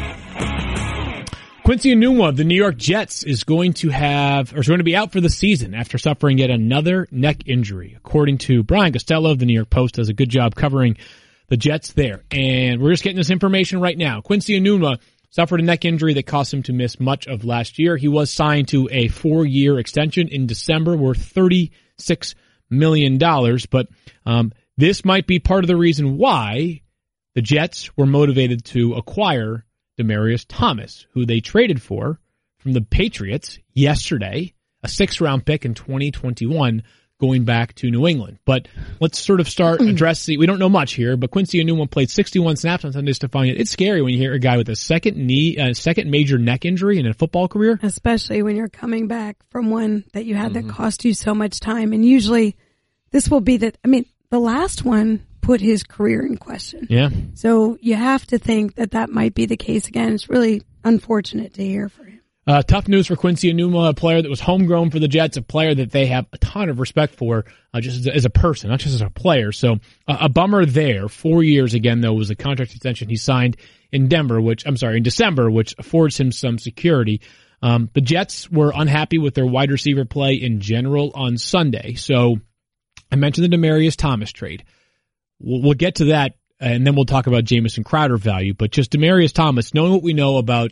Quincy Enunwa of the New York Jets is going to have, or is going to be out for the season after suffering yet another neck injury. According to Brian Costello of the New York Post, does a good job covering the Jets there. And we're just getting this information right now. Quincy Enunwa suffered a neck injury that caused him to miss much of last year. He was signed to a four-year extension in December worth thirty-six million dollars. But um, this might be part of the reason why the Jets were motivated to acquire Demaryius Thomas, who they traded for from the Patriots yesterday, a six-round pick in twenty twenty-one, going back to New England. But let's sort of start addressing, we don't know much here, but Quincy Enunwa played sixty-one snaps on Sunday Stefania. It's scary when you hear a guy with a second knee, uh, second major neck injury in a football career. Especially when you're coming back from one that you had mm-hmm. that cost you so much time. And usually this will be that, I mean, the last one put his career in question. Yeah. So you have to think that that might be the case again. It's really unfortunate to hear for him. Uh, tough news for Quincy Enunwa, a player that was homegrown for the Jets, a player that they have a ton of respect for, uh, just as a, as a person, not just as a player. So uh, a bummer there. Four years again, though, was a contract extension he signed in Denver, which I'm sorry, in December, which affords him some security. Um, the Jets were unhappy with their wide receiver play in general on Sunday. So I mentioned the Demaryius Thomas trade. We'll, we'll get to that, and then we'll talk about Jamison Crowder value. But just Demaryius Thomas, knowing what we know about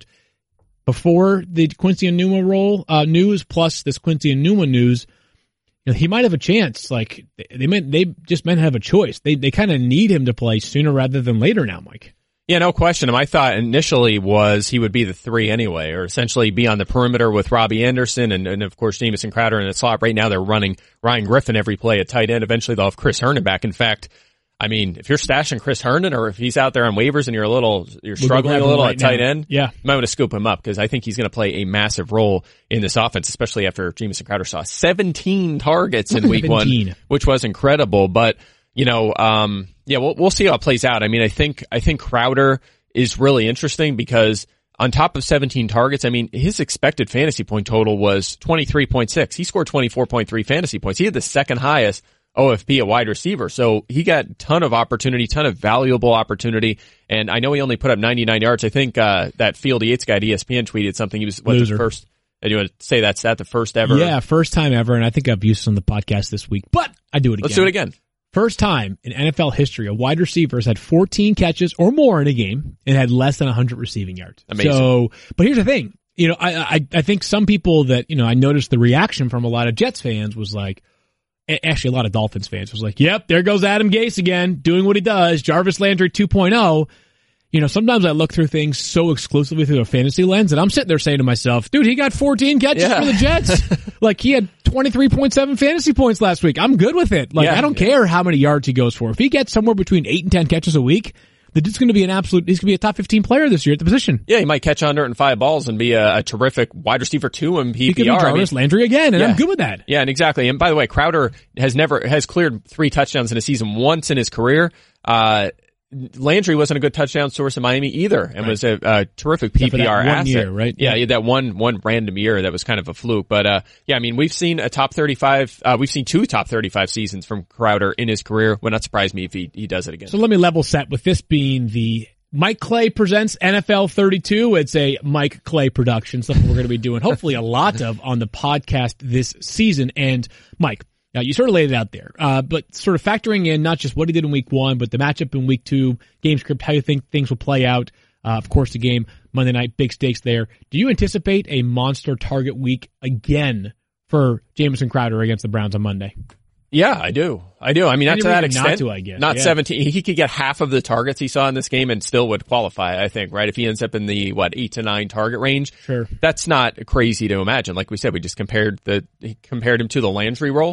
before the Quincy Enunwa role uh, news plus this Quincy Enunwa news, you know, he might have a chance. Like they meant, they just meant to have a choice. They they kind of need him to play sooner rather than later now, Mike. Yeah, no question. My thought initially was he would be the three anyway, or essentially be on the perimeter with Robbie Anderson and, and of course, Jamison Crowder in the slot. Right now they're running Ryan Griffin every play at tight end. Eventually they'll have Chris Herndon back. In fact, I mean, if you're stashing Chris Herndon or if he's out there on waivers and you're a little, you're struggling a little right at tight now. end, yeah. you might want to scoop him up because I think he's going to play a massive role in this offense, especially after Jamison Crowder saw seventeen targets in week one, which was incredible. But, you know, um, yeah, we'll, we'll see how it plays out. I mean, I think, I think Crowder is really interesting because on top of seventeen targets, I mean, his expected fantasy point total was twenty-three point six. He scored twenty-four point three fantasy points. He had the second highest O F P, a wide receiver. So he got a ton of opportunity, ton of valuable opportunity. And I know he only put up ninety-nine yards. I think, uh, that Field Yates guy at E S P N tweeted something. He was, what, the first, do you want to say that's that the first ever? Yeah, first time ever. And I think I've used this on the podcast this week, but I do it again. Let's do it again. First time in N F L history, a wide receiver has had fourteen catches or more in a game and had less than one hundred receiving yards. Amazing. So, but here's the thing. You know, I, I, I think some people that, you know, I noticed the reaction from a lot of Jets fans was like, actually, a lot of Dolphins fans was like, yep, there goes Adam Gase again, doing what he does, Jarvis Landry two point oh. You know, sometimes I look through things so exclusively through a fantasy lens, and I'm sitting there saying to myself, dude, he got fourteen catches yeah. for the Jets. Like, he had twenty-three point seven fantasy points last week. I'm good with it. Like, yeah, I don't yeah. care how many yards he goes for. If he gets somewhere between eight and ten catches a week, the dude's going to be an absolute, he's going to be a top fifteen player this year at the position. Yeah, he might catch one hundred five balls and be a, a terrific wide receiver two in P P R. He could be Jarvis I mean, Landry again, and yeah. I'm good with that. Yeah, and exactly. And by the way, Crowder has never, has cleared three touchdowns in a season once in his career. Uh, Landry wasn't a good touchdown source in Miami either, and right. was a, a terrific P P R one asset. Year, right? Yeah, yeah, that one one random year that was kind of a fluke. But uh yeah, I mean, we've seen a top thirty-five, uh we've seen two top thirty-five seasons from Crowder in his career. Would not surprise me if he he does it again. So let me level set with this being the Mike Clay presents N F L thirty-two. It's a Mike Clay production, something we're going to be doing hopefully a lot of on the podcast this season. And Mike, now, you sort of laid it out there, uh, but sort of factoring in not just what he did in week one, but the matchup in week two, game script, how you think things will play out. Uh, of course, the game Monday night, big stakes there. Do you anticipate a monster target week again for Jamison Crowder against the Browns on Monday? Yeah, I do. I do. I mean, not to that extent. Not to, I guess. Not yeah. seventeen. He could get half of the targets he saw in this game and still would qualify, I think, right? If he ends up in the, what, eight to nine target range. Sure. That's not crazy to imagine. Like we said, we just compared the, he compared him to the Landry role.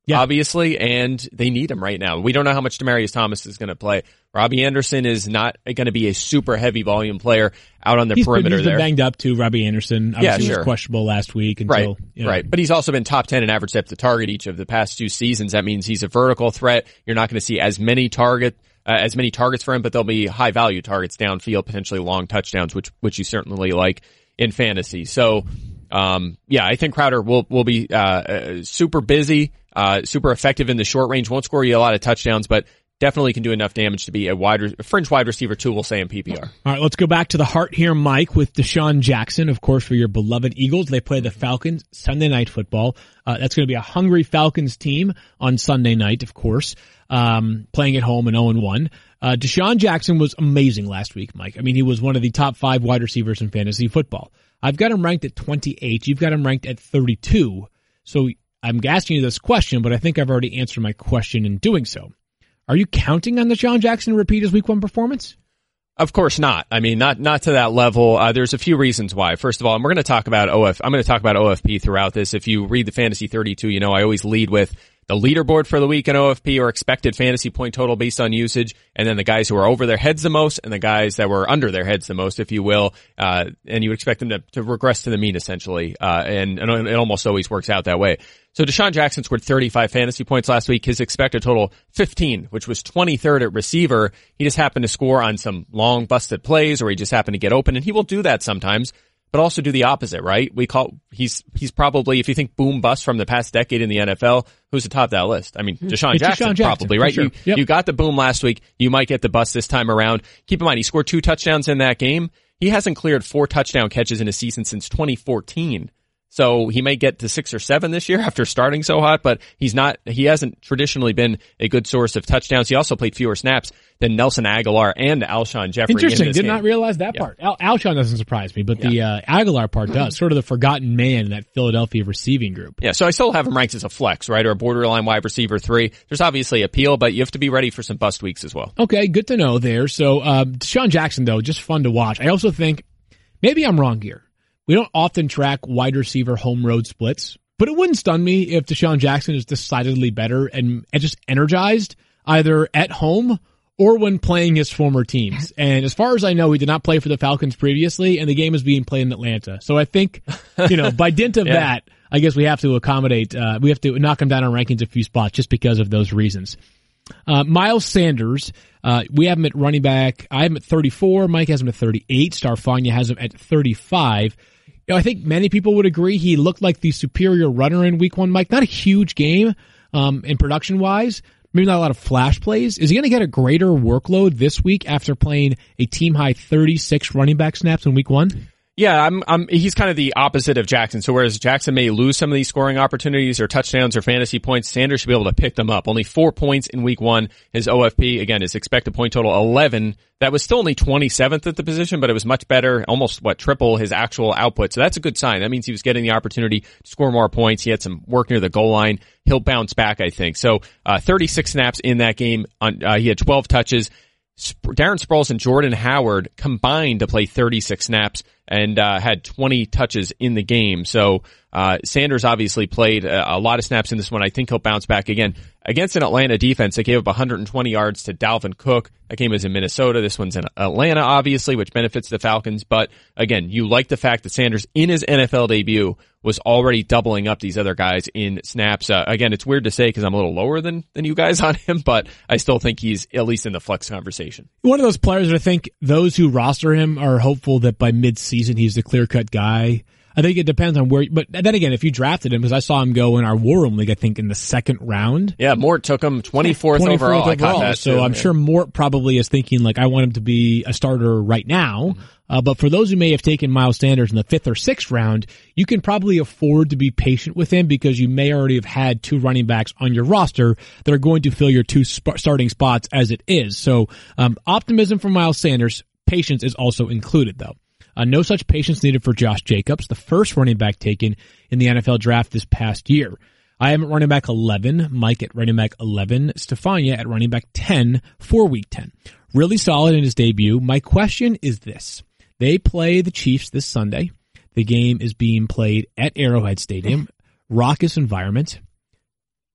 Yeah. obviously, and they need him right now. We don't know how much Demaryius Thomas is going to play. Robbie Anderson is not going to be a super heavy volume player out on the he's perimeter been, he's there. been banged up too, Robbie Anderson. Obviously Yeah, he sure. was questionable last week. Until, Right, you know. right. But he's also been top ten in average depth of target each of the past two seasons. That means he's a vertical threat. You're not going to see as many target, uh, as many targets for him, but there'll be high value targets downfield, potentially long touchdowns, which, which you certainly like in fantasy. So, um, yeah, I think Crowder will, will be, uh, uh super busy, uh, super effective in the short range. Won't score you a lot of touchdowns, but definitely can do enough damage to be a wide, a fringe wide receiver two, we'll say in P P R. All right, let's go back to the heart here, Mike, with Deshaun Jackson, of course, for your beloved Eagles. They play the Falcons Sunday Night Football. Uh, that's going to be a hungry Falcons team on Sunday night, of course, um, playing at home and oh and one. Uh, Deshaun Jackson was amazing last week, Mike. I mean, he was one of the top five wide receivers in fantasy football. I've got him ranked at twenty-eight. You've got him ranked at thirty-two. So I'm asking you this question, but I think I've already answered my question in doing so. Are you counting on Deshaun Jackson to repeat his week one performance? Of course not. I mean, not, not to that level. Uh, there's a few reasons why. First of all, and we're going to talk about O F, I'm going to talk about O F P throughout this. If you read the Fantasy thirty-two, you know, I always lead with the leaderboard for the week in O F P or expected fantasy point total based on usage, and then the guys who are over their heads the most and the guys that were under their heads the most, if you will, uh, and you would expect them to, to regress to the mean essentially, uh, and, and it almost always works out that way. So Deshaun Jackson scored thirty-five fantasy points last week. His expected total fifteen, which was twenty-third at receiver. He just happened to score on some long busted plays, or he just happened to get open, and he will do that sometimes. But also do the opposite, right? We call, he's, he's probably, if you think boom bust from the past decade in the N F L, who's atop that list? I mean, Deshaun Jackson, Deshaun Jackson, probably, right? sure. You, Yep. you got the boom last week. You might get the bust this time around. Keep in mind, he scored two touchdowns in that game. He hasn't cleared four touchdown catches in a season since twenty fourteen. So he may get to six or seven this year after starting so hot, but he's not, he hasn't traditionally been a good source of touchdowns. He also played fewer snaps than Nelson Aguilar and Alshon Jeffrey. Interesting. In this Did game. not realize that Yeah. part. Al- Alshon doesn't surprise me, but the uh, Aguilar part does. Sort of the forgotten man in that Philadelphia receiving group. Yeah, so I still have him ranked as a flex, right, or a borderline wide receiver three. There's obviously appeal, but you have to be ready for some bust weeks as well. Okay, good to know there. So uh, Deshaun Jackson, though, just fun to watch. I also think, maybe I'm wrong here. We don't often track wide receiver home road splits, but it wouldn't stun me if Deshaun Jackson is decidedly better and, and just energized either at home or when playing his former teams. And as far as I know, he did not play for the Falcons previously, and the game is being played in Atlanta. So I think, you know, by dint of Yeah. that, I guess we have to accommodate, uh, we have to knock him down on rankings a few spots just because of those reasons. Uh, Miles Sanders, uh, we have him at running back. I have him at thirty-four. Mike has him at thirty-eight. Starfania has him at thirty-five. You know, I think many people would agree he looked like the superior runner in week one, Mike. Not a huge game, um, in production wise. Maybe not a lot of flash plays. Is he going to get a greater workload this week after playing a team high thirty-six running back snaps in week one? Yeah, I'm, I'm, he's kind of the opposite of Jackson. So whereas Jackson may lose some of these scoring opportunities or touchdowns or fantasy points, Sanders should be able to pick them up. Only four points in week one. His O F P, again, his expected point total eleven. That was still only twenty-seventh at the position, but it was much better, almost what, triple his actual output. So that's a good sign. That means he was getting the opportunity to score more points. He had some work near the goal line. He'll bounce back, I think. So, uh, thirty-six snaps in that game. On, uh, he had twelve touches. Sp- Darren Sproles and Jordan Howard combined to play thirty-six snaps and uh, had twenty touches in the game. So uh Sanders obviously played a, a lot of snaps in this one. I think he'll bounce back again against an Atlanta defense that gave up one hundred twenty yards to Dalvin Cook. That game was in Minnesota. This one's in Atlanta, obviously, which benefits the Falcons. But again, you like the fact that Sanders in his N F L debut was already doubling up these other guys in snaps. Uh, again, it's weird to say because I'm a little lower than than you guys on him, but I still think he's at least in the flex conversation. One of those players that I think those who roster him are hopeful that by mid-season he's the clear-cut guy. I think it depends on where, but then again, if you drafted him, because I saw him go in our War Room League, I think in the second round. Yeah, Mort took him twenty-fourth, twenty-fourth overall. I caught that so too. I'm Yeah. sure Mort probably is thinking like, I want him to be a starter right now. Uh, but for those who may have taken Miles Sanders in the fifth or sixth round, you can probably afford to be patient with him because you may already have had two running backs on your roster that are going to fill your two sp- starting spots as it is. So, um, optimism for Miles Sanders. Patience is also included though. Uh, no such patience needed for Josh Jacobs, the first running back taken in the N F L draft this past year. I am at running back eleven, Mike at running back eleven, Stefania at running back ten for week ten. Really solid in his debut. My question is this. They play the Chiefs this Sunday. The game is being played at Arrowhead Stadium. Raucous environment.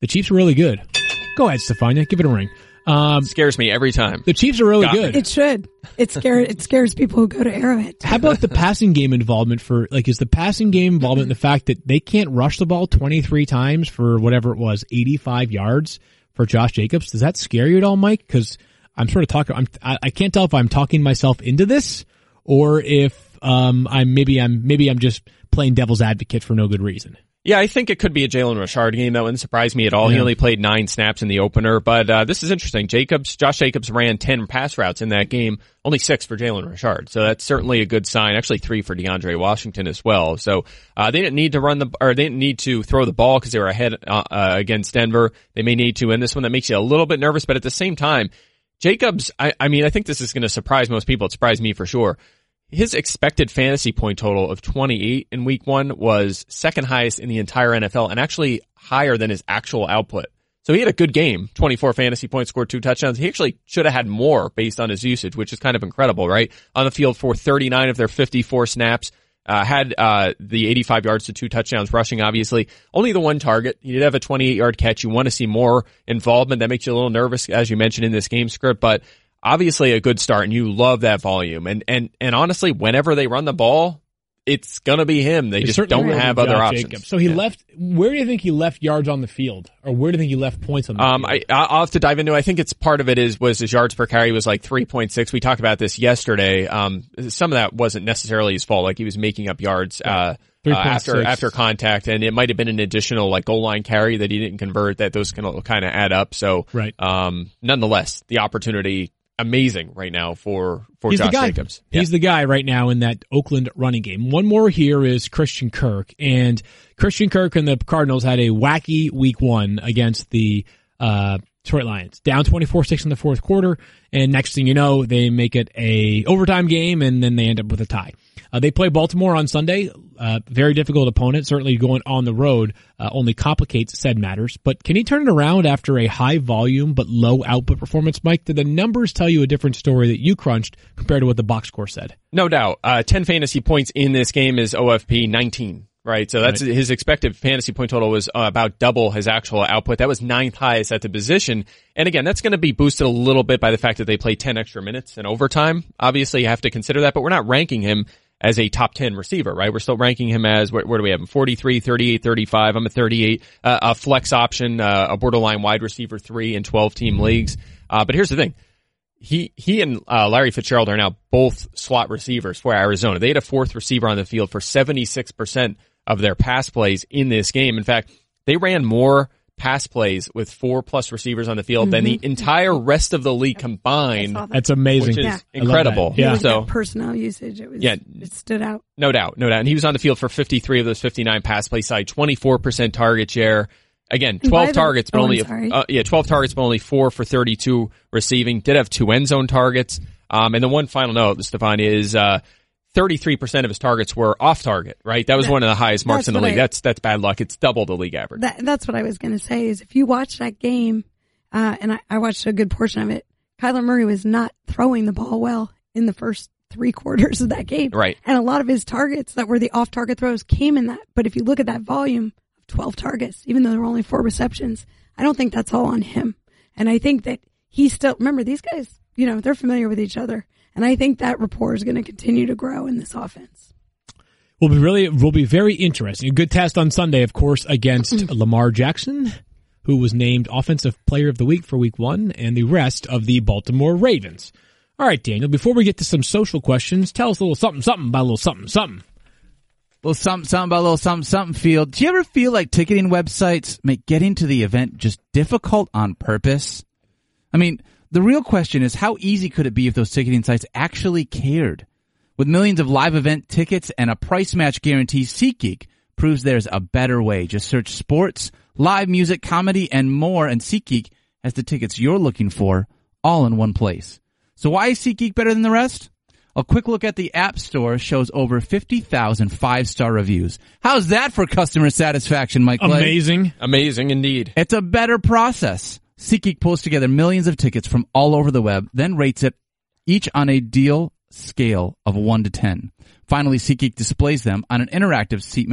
The Chiefs are really good. Go ahead, Stefania. Give it a ring. Um, Scares me every time. the Chiefs are really Got me. good. It should. It scares it scares people who go to Arrowhead. How about the passing game involvement for, like, is the passing game involvement the fact that they can't rush the ball twenty-three times for whatever it was, eighty-five yards for Josh Jacobs? Does that scare you at all, Mike? Because I'm sort of talking, I'm, I, I can't tell if I'm talking myself into this or if, um, I'm, maybe I'm, maybe I'm just playing devil's advocate for no good reason. Yeah, I think it could be a Jalen Richard game. That wouldn't surprise me at all. Yeah. He only played nine snaps in the opener, but uh, this is interesting. Jacobs, Josh Jacobs ran ten pass routes in that game, only six for Jalen Richard. So that's certainly a good sign. Actually, three for DeAndre Washington as well. So uh, they didn't need to run the, or they didn't need to throw the ball because they were ahead uh, uh, against Denver. They may need to in this one. That makes you a little bit nervous, but at the same time, Jacobs, I, I mean, I think this is going to surprise most people. It surprised me for sure. His expected fantasy point total of twenty-eight in week one was second highest in the entire N F L and actually higher than his actual output. So he had a good game, twenty-four fantasy points, scored two touchdowns. He actually should have had more based on his usage, which is kind of incredible, right? On the field for thirty-nine of their fifty-four snaps, uh, had, uh, the eighty-five yards to two touchdowns rushing, obviously. Only the one target. He did have a twenty-eight yard catch. You want to see more involvement. That makes you a little nervous, as you mentioned in this game script, but obviously a good start, and you love that volume. And and and honestly, whenever they run the ball, it's gonna be him. They, They just certainly don't will have with other Josh options. Jacobs. So he Yeah. left, where do you think he left yards on the field? Or where do you think he left points on the Um, field? I, I'll have to dive into. I think it's part of it is was his yards per carry was like three point six. We talked about this yesterday. Um, some of that wasn't necessarily his fault. Like he was making up yards uh, uh after after contact, and it might have been an additional like goal line carry that he didn't convert. That those can kind of add up. So, Right. Um, nonetheless, the opportunity. Amazing right now for, for He's Josh the guy. Jacobs. He's the guy right now in that Oakland running game. One more here is Christian Kirk. And Christian Kirk and the Cardinals had a wacky week one against the uh Detroit Lions. Down twenty-four six in the fourth quarter. And next thing you know, they make it a overtime game and then they end up with a tie. Uh, they play Baltimore on Sunday. Uh, very difficult opponent. Certainly going on the road uh, only complicates said matters. But can he turn it around after a high volume but low output performance, Mike? Did the numbers tell you a different story that you crunched compared to what the box score said? No doubt. Uh, ten fantasy points in this game is O F P nineteen, right? So that's Right. his expected fantasy point total was uh, about double his actual output. That was ninth highest at the position. And again, that's going to be boosted a little bit by the fact that they play ten extra minutes in overtime. Obviously, you have to consider that, but we're not ranking him as a top ten receiver, right? We're still ranking him as, where, where do we have him? forty-three, thirty-eight, thirty-five. I'm a thirty-eight, uh, a flex option, uh, a borderline wide receiver three in twelve team leagues. Uh, but here's the thing. He, he and, uh, Larry Fitzgerald are now both slot receivers for Arizona. They had a fourth receiver on the field for seventy-six percent of their pass plays in this game. In fact, they ran more pass plays with four plus receivers on the field than the entire rest of the league combined. That's amazing. Which is Yeah. incredible. I love that. Yeah. Look at So that personnel usage. It was, Yeah. it stood out. no doubt, no doubt. And he was on the field for fifty-three of those fifty-nine pass play side, twenty-four percent target share. Again, And twelve by the- targets, but oh, I'm only, sorry. uh, yeah, twelve targets, but only four for thirty-two receiving. Did have two end zone targets. Um, and the one final note, Stefania, is, uh, thirty-three percent of his targets were off target, right? That was That- one of the highest marks that's in the what league. I- that's, that's bad luck. It's double the league average. That, that's what I was going to say is if you watch that game, uh, and I, I watched a good portion of it, Kyler Murray was not throwing the ball well in the first three quarters of that game. Right. And a lot of his targets that were the off target throws came in that. But if you look at that volume of twelve targets, even though there were only four receptions, I don't think that's all on him. And I think that he still, remember these guys, you know, they're familiar with each other. And I think that rapport is going to continue to grow in this offense. Will be really, will be very interesting. A good test on Sunday, of course, against Lamar Jackson, who was named Offensive Player of the Week for Week One, and the rest of the Baltimore Ravens. All right, Daniel. Before we get to some social questions, tell us a little something, something about a little something, something. Little something, something about a little something, something field. Do you ever feel like ticketing websites make getting to the event just difficult on purpose? I mean, the real question is how easy could it be if those ticketing sites actually cared? With millions of live event tickets and a price match guarantee, SeatGeek proves there's a better way. Just search sports, live music, comedy, and more, and SeatGeek has the tickets you're looking for all in one place. So why is SeatGeek better than the rest? A quick look at the App Store shows over fifty thousand five-star reviews. How's that for customer satisfaction, Mike Clay? Amazing. Amazing indeed. It's a better process. SeatGeek pulls together millions of tickets from all over the web, then rates it each on a deal scale of one to ten. Finally, SeatGeek displays them on an interactive seat map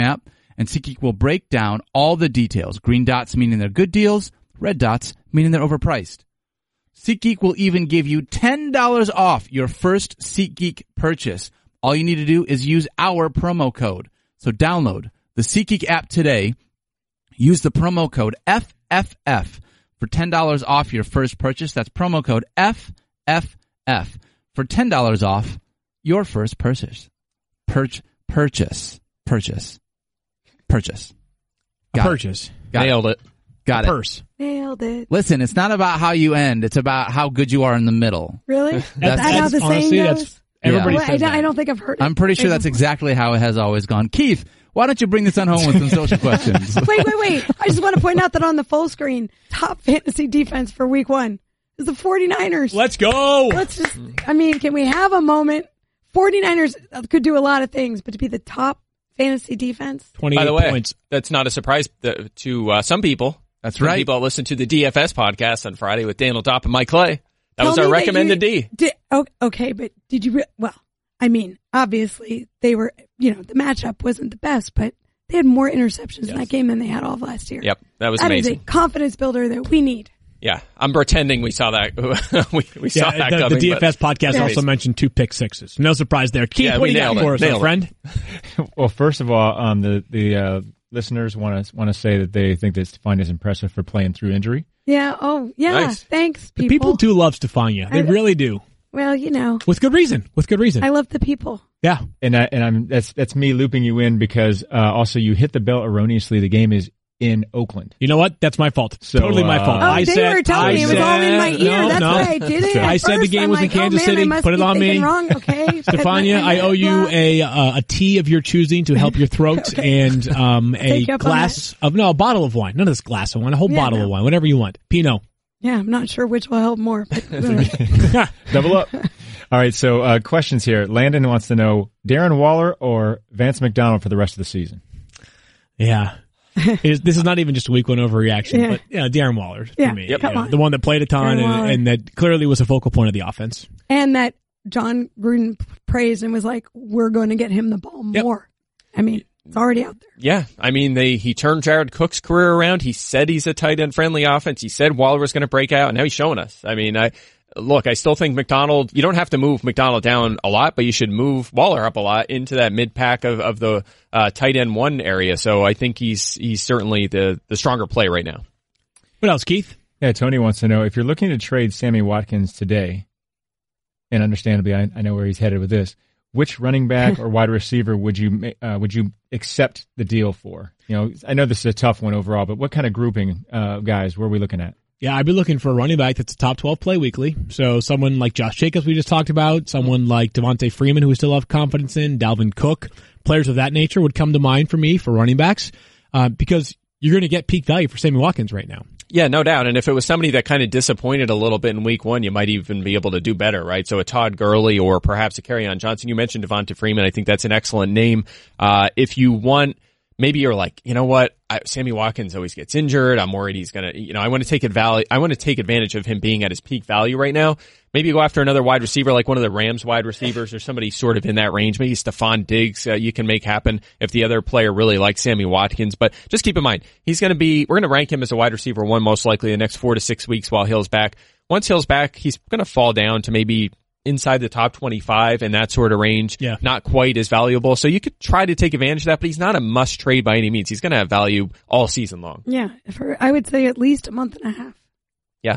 And SeatGeek will break down all the details. Green dots meaning they're good deals, red dots meaning they're overpriced. SeatGeek will even give you ten dollars off your first SeatGeek purchase. All you need to do is use our promo code. So download the SeatGeek app today. Use the promo code F F F for ten dollars off your first purchase. That's promo code F F F for ten dollars off your first purchase. Purch, purchase, purchase, purchase. A Got it. purchase. Got Nailed it. Got A it. purse. Nailed it. Listen, it's not about how you end. It's about how good you are in the middle. Really? Is That's- that how the saying honestly, goes? that's everybody Well, I, says don't- that. I don't think I've heard it. I'm pretty sure that's exactly how it has always gone. Keith, why don't you bring this on home with some social questions? Wait, wait, wait. I just want to point out that on the full screen, top fantasy defense for week one is the 49ers. Let's go. Let's just, I mean, can we have a moment? 49ers could do a lot of things, but to be the top fantasy defense? twenty-eight By the way, points. that's not a surprise th- to uh, some people. That's Some right. people that listen to the D F S podcast on Friday with Daniel Dopp and Mike Clay. That was Tell our me that recommended you D. Did, oh, okay, but did you, re- well, I mean, obviously they were, you know, the matchup wasn't the best, but they had more interceptions in that game than they had all of last year. Yep, that was That is amazing. a confidence builder that we need. Yeah, I'm pretending we saw that. we we saw Yeah, that the, coming. the D F S but- podcast Yeah. also mentioned two pick sixes. No surprise there. Keith, Yeah, what we do you got nailed it. for us, Nailed our it. friend? Well, first of all, um, the the uh, listeners want to want to say that they think that Stephania is impressive for playing through injury. Yeah. Oh, yeah. Nice. Thanks, The people. people do love Stefania. They I- really do. Well, you know, With good reason. With good reason. I love the people. Yeah. And I, and I'm that's that's me looping you in because uh, also you hit the bell erroneously. The game is in Oakland. You know what? That's my fault. So, totally my uh, fault. Oh, I they said, were telling I me it was said, all in my ear. No, That's no. why I did it. I At said the first, game I'm was in like, oh, Kansas man, City. I must Put it be on thinking me. Wrong. Okay. Stefania, I owe you a uh, a tea of your choosing to help your throat and um, a Take you up on glass of, no, a bottle of wine. None of this glass of wine. A whole Yeah, bottle no. of wine. Whatever you want. Pinot. Yeah, I'm not sure which will help more. But Double up. All right. So uh, questions here. Landon wants to know Darren Waller or Vance McDonald for the rest of the season. Yeah. It is- this is not even just a week one overreaction, Yeah. but yeah, Darren Waller for Yeah, me. Yep. come Yeah, on. the one that played a ton Darren Waller. and, and that clearly was a focal point of the offense. and that John Gruden praised and was like, "We're going to get him the ball Yep. more." I mean, it's already out there. Yeah, I mean, they he turned Jared Cook's career around. He said he's a tight end friendly offense. He said Waller was going to break out, and now he's showing us. I mean, I look, I still think McDonald. You don't have to move McDonald down a lot, but you should move Waller up a lot into that mid pack of of the uh, tight end one area. So I think he's he's certainly the the stronger play right now. What else, Keith? Yeah. Tony wants to know if you're looking to trade Sammy Watkins today, and understandably, I, I know where he's headed with this. Which running back or wide receiver would you ma- uh, would you accept the deal for? You know, I know this is a tough one overall, but what kind of grouping uh, guys were we looking at? Yeah, I'd be looking for a running back that's a top twelve play weekly. So someone like Josh Jacobs we just talked about, someone like Devontae Freeman who we still have confidence in, Dalvin Cook, players of that nature would come to mind for me for running backs uh, because you're going to get peak value for Sammy Watkins right now. Yeah, no doubt. And if it was somebody that kind of disappointed a little bit in week one, you might even be able to do better, right? So a Todd Gurley or perhaps a Kerryon Johnson. You mentioned Devonta Freeman. I think that's an excellent name. Uh, if you want, maybe you're like, you know what? I, Sammy Watkins always gets injured. I'm worried he's going to, you know, I want to take it value. I want to take advantage of him being at his peak value right now. Maybe go after another wide receiver, like one of the Rams wide receivers or somebody sort of in that range. Maybe Stephon Diggs, uh, you can make happen if the other player really likes Sammy Watkins. But just keep in mind, he's going to be, we're going to rank him as a wide receiver one most likely the next four to six weeks while Hill's back. Once Hill's back, he's going to fall down to maybe inside the top twenty-five and that sort of range. Yeah. Not quite as valuable. So you could try to take advantage of that, but he's not a must trade by any means. He's going to have value all season long. Yeah, for I would say at least a month and a half. Yeah.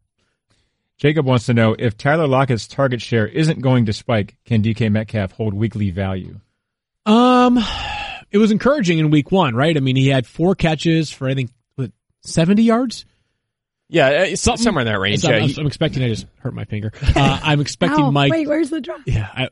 Jacob wants to know if Tyler Lockett's target share isn't going to spike, can D K Metcalf hold weekly value? Um, it was encouraging in week one, right? I mean, he had four catches for, I think, what, seventy yards? Yeah, it's Something- somewhere in that range. So Yeah, I'm, he- I'm expecting, I just hurt my finger. Uh, I'm expecting Ow, Mike. wait, where's the drop? Yeah, I,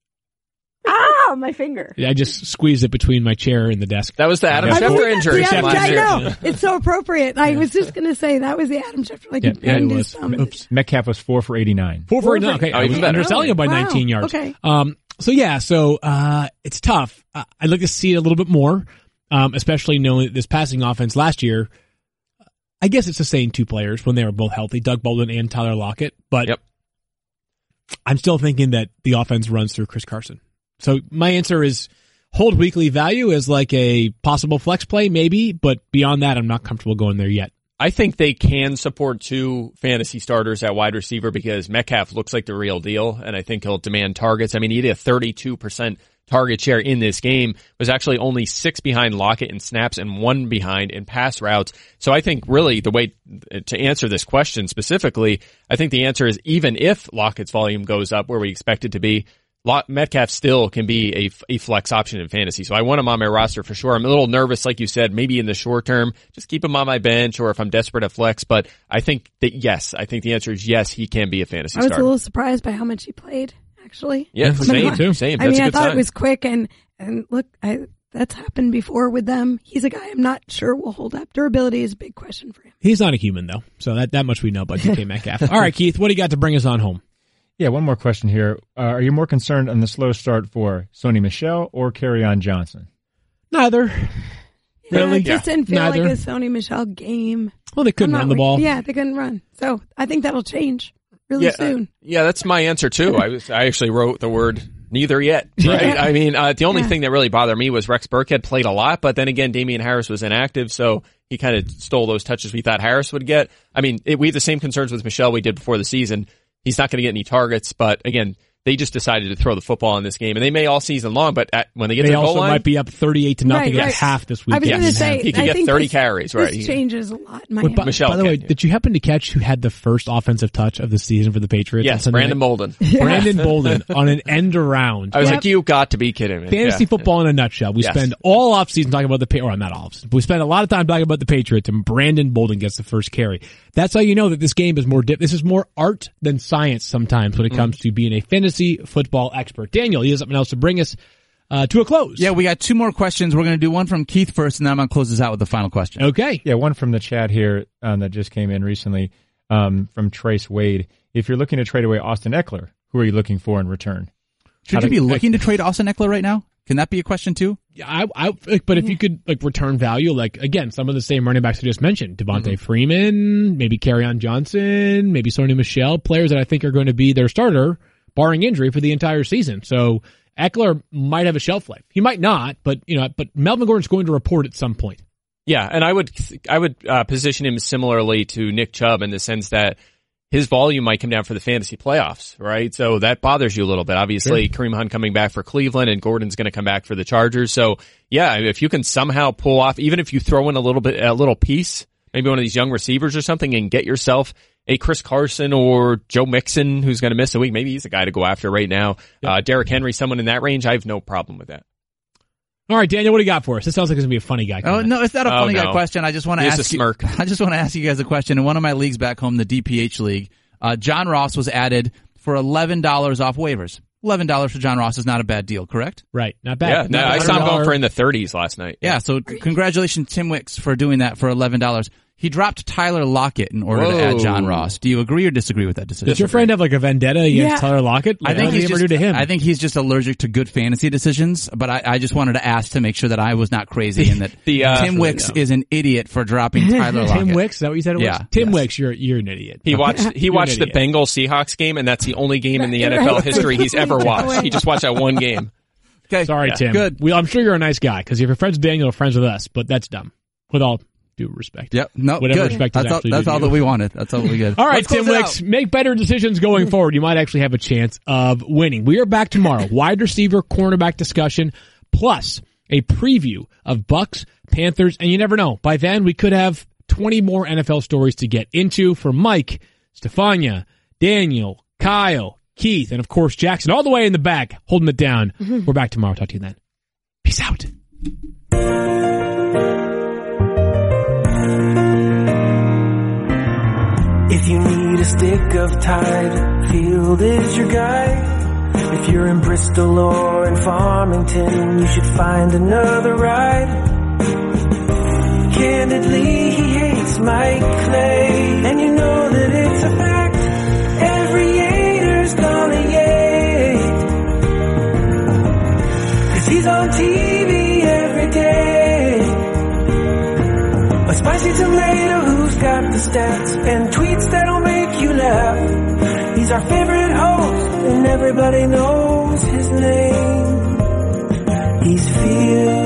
Ah, my finger. I just squeezed it between my chair and the desk. that was the Adam Yeah. Schefter I- injury. the from Adam- last I year. know. It's so appropriate. I was just going to say that was the Adam Schefter. Like, Yeah, he yeah, banged it his was. thumb. Oops. Metcalf was four for eighty-nine. Four for nine. Okay, Oh, I was even better. underselling him by Wow. nineteen yards. Okay. Um, so yeah, so uh, it's tough. Uh, I'd like to see it a little bit more, um, especially knowing that this passing offense last year. I guess it sustained two players when they were both healthy, Doug Baldwin and Tyler Lockett. But Yep. I'm still thinking that the offense runs through Chris Carson. So my answer is hold weekly value as like a possible flex play, maybe, but beyond that, I'm not comfortable going there yet. I think they can support two fantasy starters at wide receiver because Metcalf looks like the real deal, and I think he'll demand targets. I mean, he had a thirty-two percent target share in this game, was actually only six behind Lockett in snaps and one behind in pass routes. So I think really the way to answer this question specifically, I think the answer is even if Lockett's volume goes up where we expect it to be, Metcalf still can be a, a flex option in fantasy. So I want him on my roster for sure. I'm a little nervous, like you said, maybe in the short term, just keep him on my bench or if I'm desperate at flex. But I think that yes, I think the answer is yes, he can be a fantasy I was starter. a little surprised by how much he played, actually. Yeah, same, too. same. I That's mean, a I good thought sign. it was quick, and, and look, I, that's happened before with them. He's a guy I'm not sure will hold up. Durability is a big question for him. He's not a human, though, so that, that much we know about D K Metcalf. All right, Keith, what do you got to bring us on home? Yeah, one more question here. Uh, are you more concerned on the slow start for Sony Michel or Kerryon Johnson? Neither. Yeah, Really? it just didn't feel Neither. like a Sony Michel game. Well, they couldn't I'm run not the wor- ball. Yeah, they couldn't run. So I think that'll change really yeah, soon. Yeah, that's my answer too. I was, I actually wrote the word neither yet, right? Yeah. I mean, uh, the only Yeah. thing that really bothered me was Rex Burkhead played a lot, but then again, Damian Harris was inactive, so he kind of stole those touches we thought Harris would get. I mean, it, we have the same concerns with Michel we did before the season. He's not going to get any targets, but again, they just decided to throw the football in this game, and they may all season long, but at, when they get They to the goal also line, might be up thirty-eight to nothing Right, at right. half this I weekend. was going to say, He could I get think thirty this, carries, right? This He- changes a lot in But Miami. by, Michel by the way, can, yeah. did you happen to catch who had the first offensive touch of the season for the Patriots? on yes, Sunday Brandon night? Bolden. Brandon Bolden on an end around. I was Yep. like, you got to be kidding me. Fantasy Yeah. football in a nutshell. We Yes. spend all offseason talking about the Pa- or not all offseason, but we spend a lot of time talking about the Patriots, and Brandon Bolden gets the first carry. That's how you know that this game is more dip. This is more art than science sometimes when it comes to being a fantasy football expert. Daniel, he has something else to bring us uh, to a close. Yeah, we got two more questions. We're going to do one from Keith first, and then I'm going to close this out with the final question. Okay. Yeah, one from the chat here um, that just came in recently um, from Trace Wade. If you're looking to trade away Austin Eckler, who are you looking for in return? Should How you do- be looking to trade Austin Eckler right now? Can that be a question too? Yeah, I, I, like, but if you could like return value, like again, some of the same running backs I just mentioned, Devontae Freeman, maybe Kerryon Johnson, maybe Sony Michel, players that I think are going to be their starter, barring injury, for the entire season. So Eckler might have a shelf life. He might not, but you know, but Melvin Gordon's going to report at some point. Yeah, and I would I would uh, position him similarly to Nick Chubb in the sense that his volume might come down for the fantasy playoffs, right? So that bothers you a little bit. Obviously, Kareem Hunt coming back for Cleveland, and Gordon's going to come back for the Chargers. So yeah, if you can somehow pull off, even if you throw in a little bit, a little piece, maybe one of these young receivers or something, and get yourself a Chris Carson or Joe Mixon who's going to miss a week. Maybe he's a guy to go after right now. Yep. Uh, Derrick Henry, someone in that range, I have no problem with that. All right, Daniel, what do you got for us? This sounds like it's going to be a funny guy. Oh coming. no, it's not a Oh, funny guy no. question. I just want to He has ask a you. smirk. I just want to ask you guys a question. In one of my leagues back home, the D P H league, uh, John Ross was added for eleven dollars off waivers. Eleven dollars for John Ross is not a bad deal, correct? Right, not bad. Yeah, no, Not I saw him one hundred going for dollars in the thirties last night. Yeah. So congratulations, Tim Wicks, for doing that for eleven dollars. He dropped Tyler Lockett in order to add Whoa. John Ross. Do you agree or disagree with that decision? Does your friend have like a vendetta against Yeah. Tyler Lockett? I Like, think what did he's he ever just, do to him. I think he's just allergic to good fantasy decisions, but I, I just wanted to ask to make sure that I was not crazy and that The, uh, Tim Wicks is an idiot for dropping Tyler Lockett. Tim Wicks, is that what you said it was? Yeah, Tim yes. Wicks, you're you're an idiot. He watched he You're watched an the idiot. Bengals Seahawks game, and that's the only game in the Right, N F L right. history he's ever watched. He just watched that one game. Okay. Sorry, Yeah. Tim. Good. We, I'm sure you're a nice guy because if you're friends with Daniel, you're friends with us. But that's dumb. With all due respect. Yep. No. Whatever good. respect is That's all, actually that's due to all you. that we wanted. That's all we good. All right, Let's close Tim it Wicks, out. make better decisions going forward. You might actually have a chance of winning. We are back tomorrow. Wide receiver, cornerback discussion, plus a preview of Bucks, Panthers, and you never know. By then, we could have twenty more N F L stories to get into. For Mike, Stefania, Daniel, Kyle, Keith, and of course Jackson, all the way in the back, holding it down. We're back tomorrow. Talk to you then. Peace out. If you need a stick of Tide, Field is your guide. If you're in Bristol or in Farmington, you should find another ride. Candidly, he hates Mike Clay, and you know that it's a fact. Every Yater's gonna yate, 'cause he's on T V every day. A spicy tomato who's got the stats and tweets that'll make you laugh. He's our favorite host and everybody knows his name. He's feeling